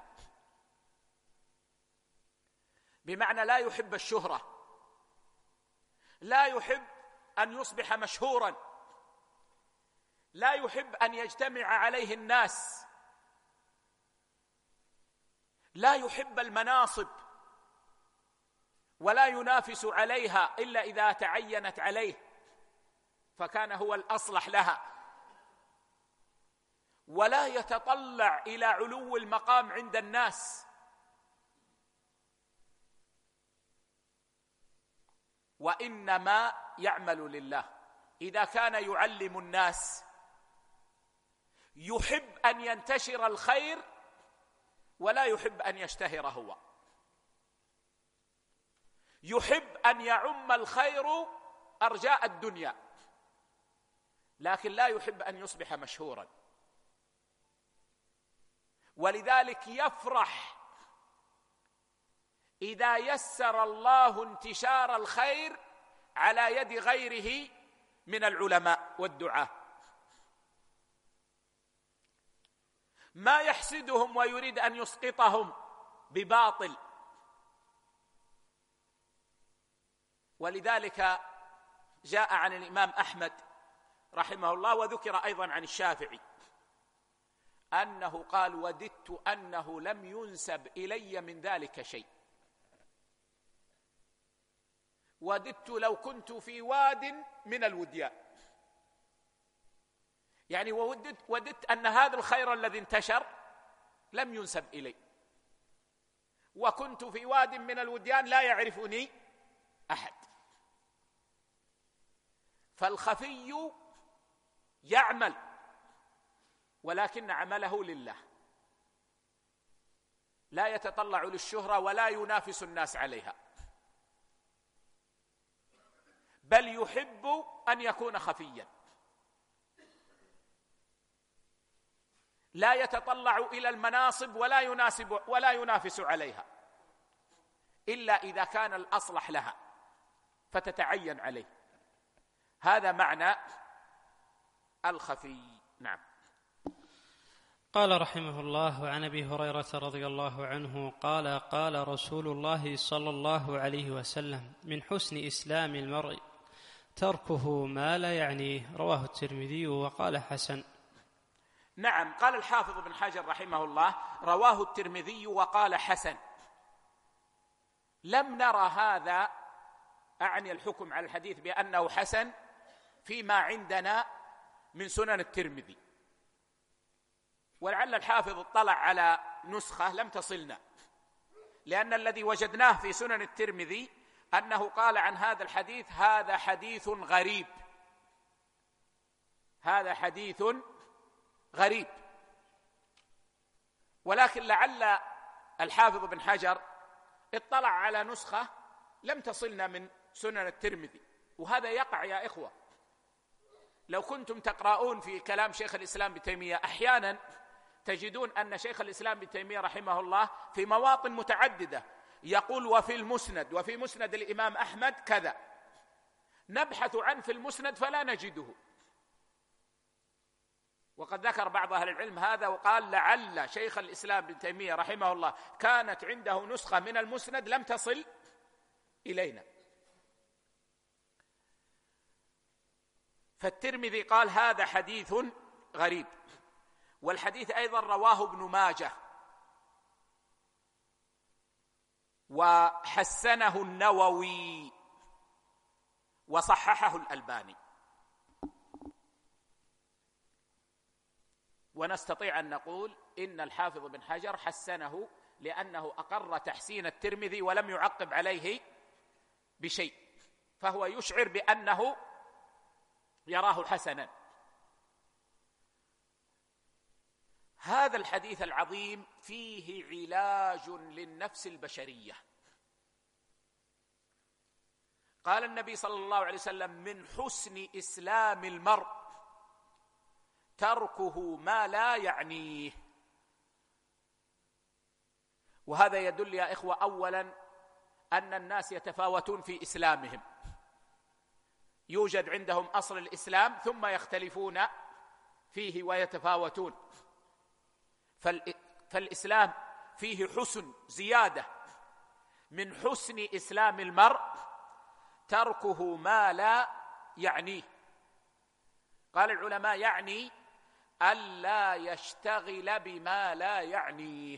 Speaker 2: بمعنى لا يحب الشهرة، لا يحب أن يصبح مشهورا، لا يحب أن يجتمع عليه الناس، لا يحب المناصب ولا ينافس عليها إلا إذا تعينت عليه فكان هو الأصلح لها، ولا يتطلع إلى علو المقام عند الناس، وإنما يعمل لله. إذا كان يعلم الناس يحب أن ينتشر الخير ولا يحب أن يشتهر هو، يحب أن يعم الخير أرجاء الدنيا، لكن لا يحب أن يصبح مشهورا. ولذلك يفرح إذا يسر الله انتشار الخير على يد غيره من العلماء والدعاة، ما يحسدهم ويريد أن يسقطهم بباطل. ولذلك جاء عن الإمام أحمد رحمه الله وذكر أيضا عن الشافعي أنه قال: وددت أنه لم ينسب إلي من ذلك شيء، وددت لو كنت في واد من الوديان، يعني وددت أن هذا الخير الذي انتشر لم ينسب إلي، وكنت في واد من الوديان لا يعرفني أحد. فالخفي يعمل ولكن عمله لله، لا يتطلع للشهرة ولا ينافس الناس عليها، بل يحب أن يكون خفيا، لا يتطلع إلى المناصب ولا ينافس عليها إلا إذا كان الأصلح لها فتتعين عليه. هذا معنى الخفي. نعم.
Speaker 1: قال رحمه الله: عن أبي هريرة رضي الله عنه قال: قال رسول الله صلى الله عليه وسلم: من حسن إسلام المرء تركه ما لا يعنيه. رواه الترمذي وقال حسن.
Speaker 2: نعم، قال الحافظ بن حجر رحمه الله: رواه الترمذي وقال حسن. لم نرى هذا، أعني الحكم على الحديث بأنه حسن، فيما عندنا من سنن الترمذي، ولعل الحافظ اطلع على نسخة لم تصلنا، لأن الذي وجدناه في سنن الترمذي أنه قال عن هذا الحديث: هذا حديث غريب، هذا حديث غريب. ولكن لعل الحافظ بن حجر اطلع على نسخة لم تصلنا من سنن الترمذي، وهذا يقع يا إخوة. لو كنتم تقرؤون في كلام شيخ الإسلام ابن تيمية أحيانا تجدون أن شيخ الإسلام ابن تيمية رحمه الله في مواطن متعددة يقول: وفي المسند، وفي مسند الإمام أحمد كذا، نبحث عن في المسند فلا نجده. وقد ذكر بعض أهل العلم هذا وقال: لعل شيخ الإسلام ابن تيمية رحمه الله كانت عنده نسخة من المسند لم تصل إلينا. فالترمذي قال: هذا حديث غريب. والحديث أيضا رواه ابن ماجه وحسنه النووي وصححه الألباني. ونستطيع أن نقول إن الحافظ بن حجر حسنه لأنه أقر تحسين الترمذي ولم يعقب عليه بشيء، فهو يشعر بأنه يراه حسنا. هذا الحديث العظيم فيه علاج للنفس البشرية. قال النبي صلى الله عليه وسلم: من حسن إسلام المرء تركه ما لا يعنيه. وهذا يدل يا إخوة أولا أن الناس يتفاوتون في إسلامهم، يوجد عندهم أصل الإسلام ثم يختلفون فيه ويتفاوتون. فالإسلام فيه حسن زيادة. من حسن إسلام المرء تركه ما لا يعنيه. قال العلماء: يعني ألا يشتغل بما لا يعنيه،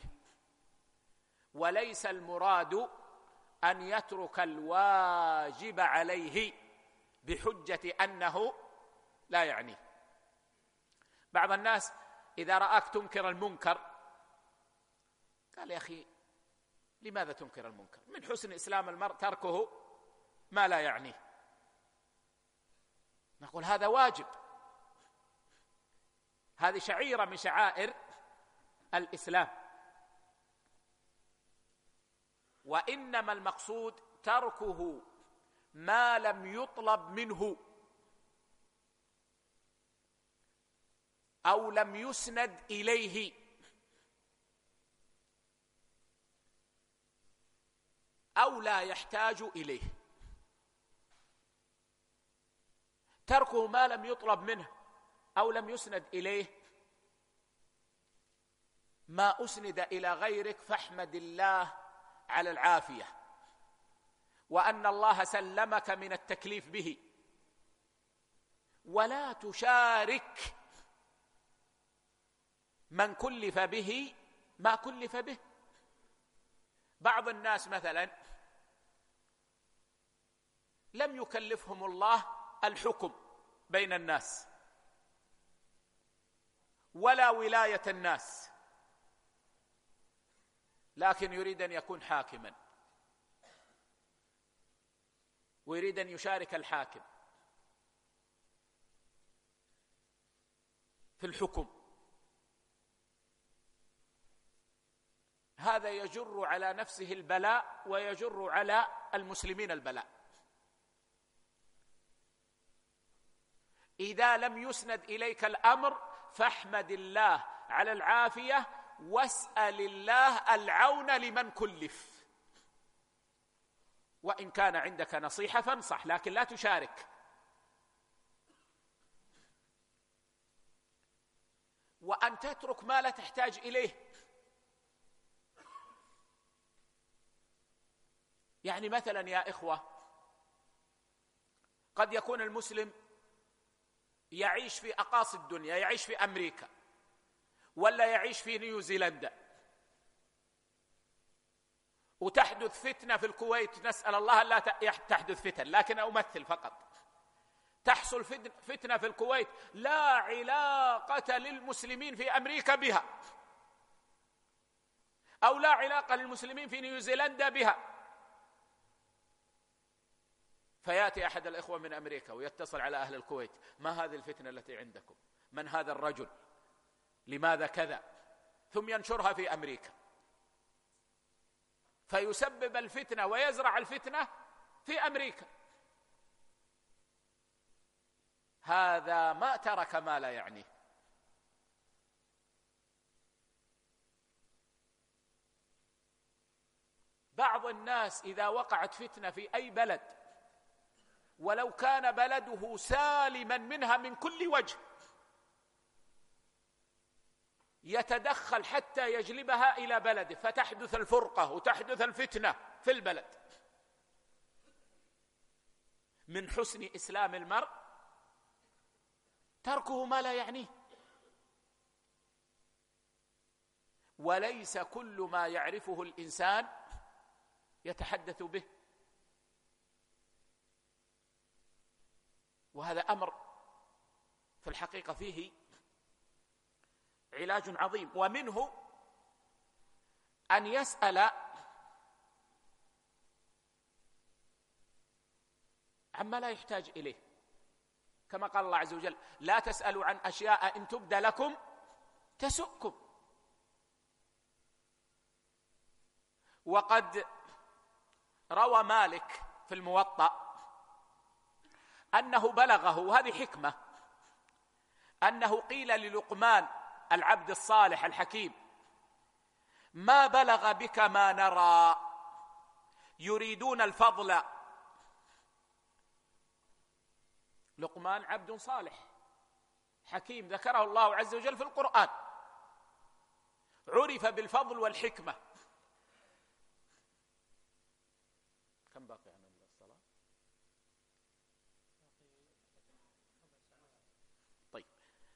Speaker 2: وليس المراد أن يترك الواجب عليه بحجة أنه لا يعنيه. بعض الناس إذا رآك تنكر المنكر قال: يا أخي لماذا تنكر المنكر؟ من حسن إسلام المرء تركه ما لا يعنيه. نقول: هذا واجب، هذه شعيرة من شعائر الإسلام. وإنما المقصود تركه ما لم يطلب منه أو لم يسند إليه، أو لا يحتاج إليه. تركه ما لم يطلب منه أو لم يسند إليه: ما أسند إلى غيرك فاحمد الله على العافية، وأن الله سلمك من التكليف به، ولا تشارك من كلف به ما كلف به. بعض الناس مثلا لم يكلفهم الله الحكم بين الناس ولا ولاية الناس، لكن يريد أن يكون حاكما ويريد أن يشارك الحاكم في الحكم. هذا يجر على نفسه البلاء ويجر على المسلمين البلاء. إذا لم يسند إليك الأمر فاحمد الله على العافية واسأل الله العون لمن كلف، وإن كان عندك نصيحة فانصح، لكن لا تشارك. وأن تترك ما لا تحتاج إليه. يعني مثلا يا إخوة، قد يكون المسلم يعيش في أقاصي الدنيا، يعيش في أمريكا ولا يعيش في نيوزيلندا، وتحدث فتنة في الكويت، نسأل الله لا تحدث فتن، لكن أمثل فقط، تحصل فتنة في الكويت لا علاقة للمسلمين في أمريكا بها، أو لا علاقة للمسلمين في نيوزيلندا بها، فيأتي أحد الإخوة من أمريكا ويتصل على أهل الكويت: ما هذه الفتنة التي عندكم؟ من هذا الرجل؟ لماذا كذا؟ ثم ينشرها في أمريكا، فيسبب الفتنة ويزرع الفتنة في أمريكا. هذا ما ترك ما لا يعنيه. بعض الناس إذا وقعت فتنة في أي بلد ولو كان بلده سالما منها من كل وجه يتدخل حتى يجلبها إلى بلده، فتحدث الفرقة وتحدث الفتنة في البلد. من حسن إسلام المرء تركه ما لا يعنيه، وليس كل ما يعرفه الإنسان يتحدث به، وهذا أمر في الحقيقة فيه علاج عظيم. ومنه أن يسأل عما لا يحتاج إليه، كما قال الله عز وجل: لا تسألوا عن أشياء إن تبد لكم تسؤكم. وقد روى مالك في الموطأ أنه بلغه، وهذه حكمة، أنه قيل للقمان العبد الصالح الحكيم: ما بلغ بك ما نرى، يريدون الفضل. لقمان عبد صالح حكيم ذكره الله عز وجل في القرآن، عرف بالفضل والحكمة. كم باقي عن الصلاة؟ طيب،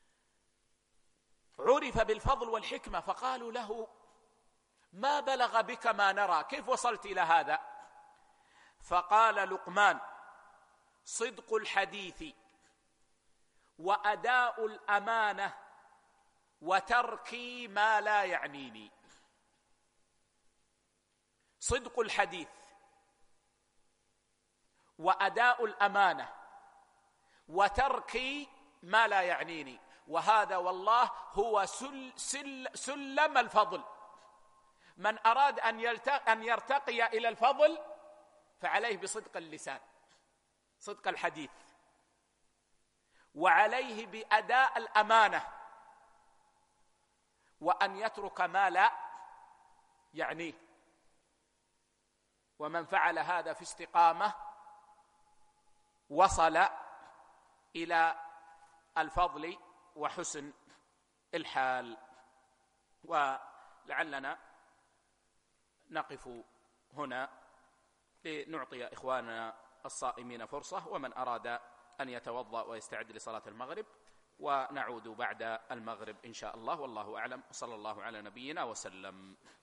Speaker 2: عرف بالفضل والحكمة، فقالوا له: ما بلغ بك ما نرى، كيف وصلت إلى هذا؟ فقال لقمان: صدق الحديث وأداء الأمانة وتركي ما لا يعنيني. صدق الحديث وأداء الأمانة وتركي ما لا يعنيني، وهذا والله هو سلم الفضل. من أراد أن يرتقي إلى الفضل فعليه بصدق اللسان، صدق الحديث، وعليه بأداء الأمانة، وأن يترك ما لا يعنيه. ومن فعل هذا في استقامة وصل إلى الفضل وحسن الحال. ولعلنا نقف هنا لنعطي إخواننا الصائمين فرصة، ومن أراد أن يتوضأ ويستعد لصلاة المغرب، ونعود بعد المغرب إن شاء الله، والله أعلم، صلى الله على نبينا وسلم.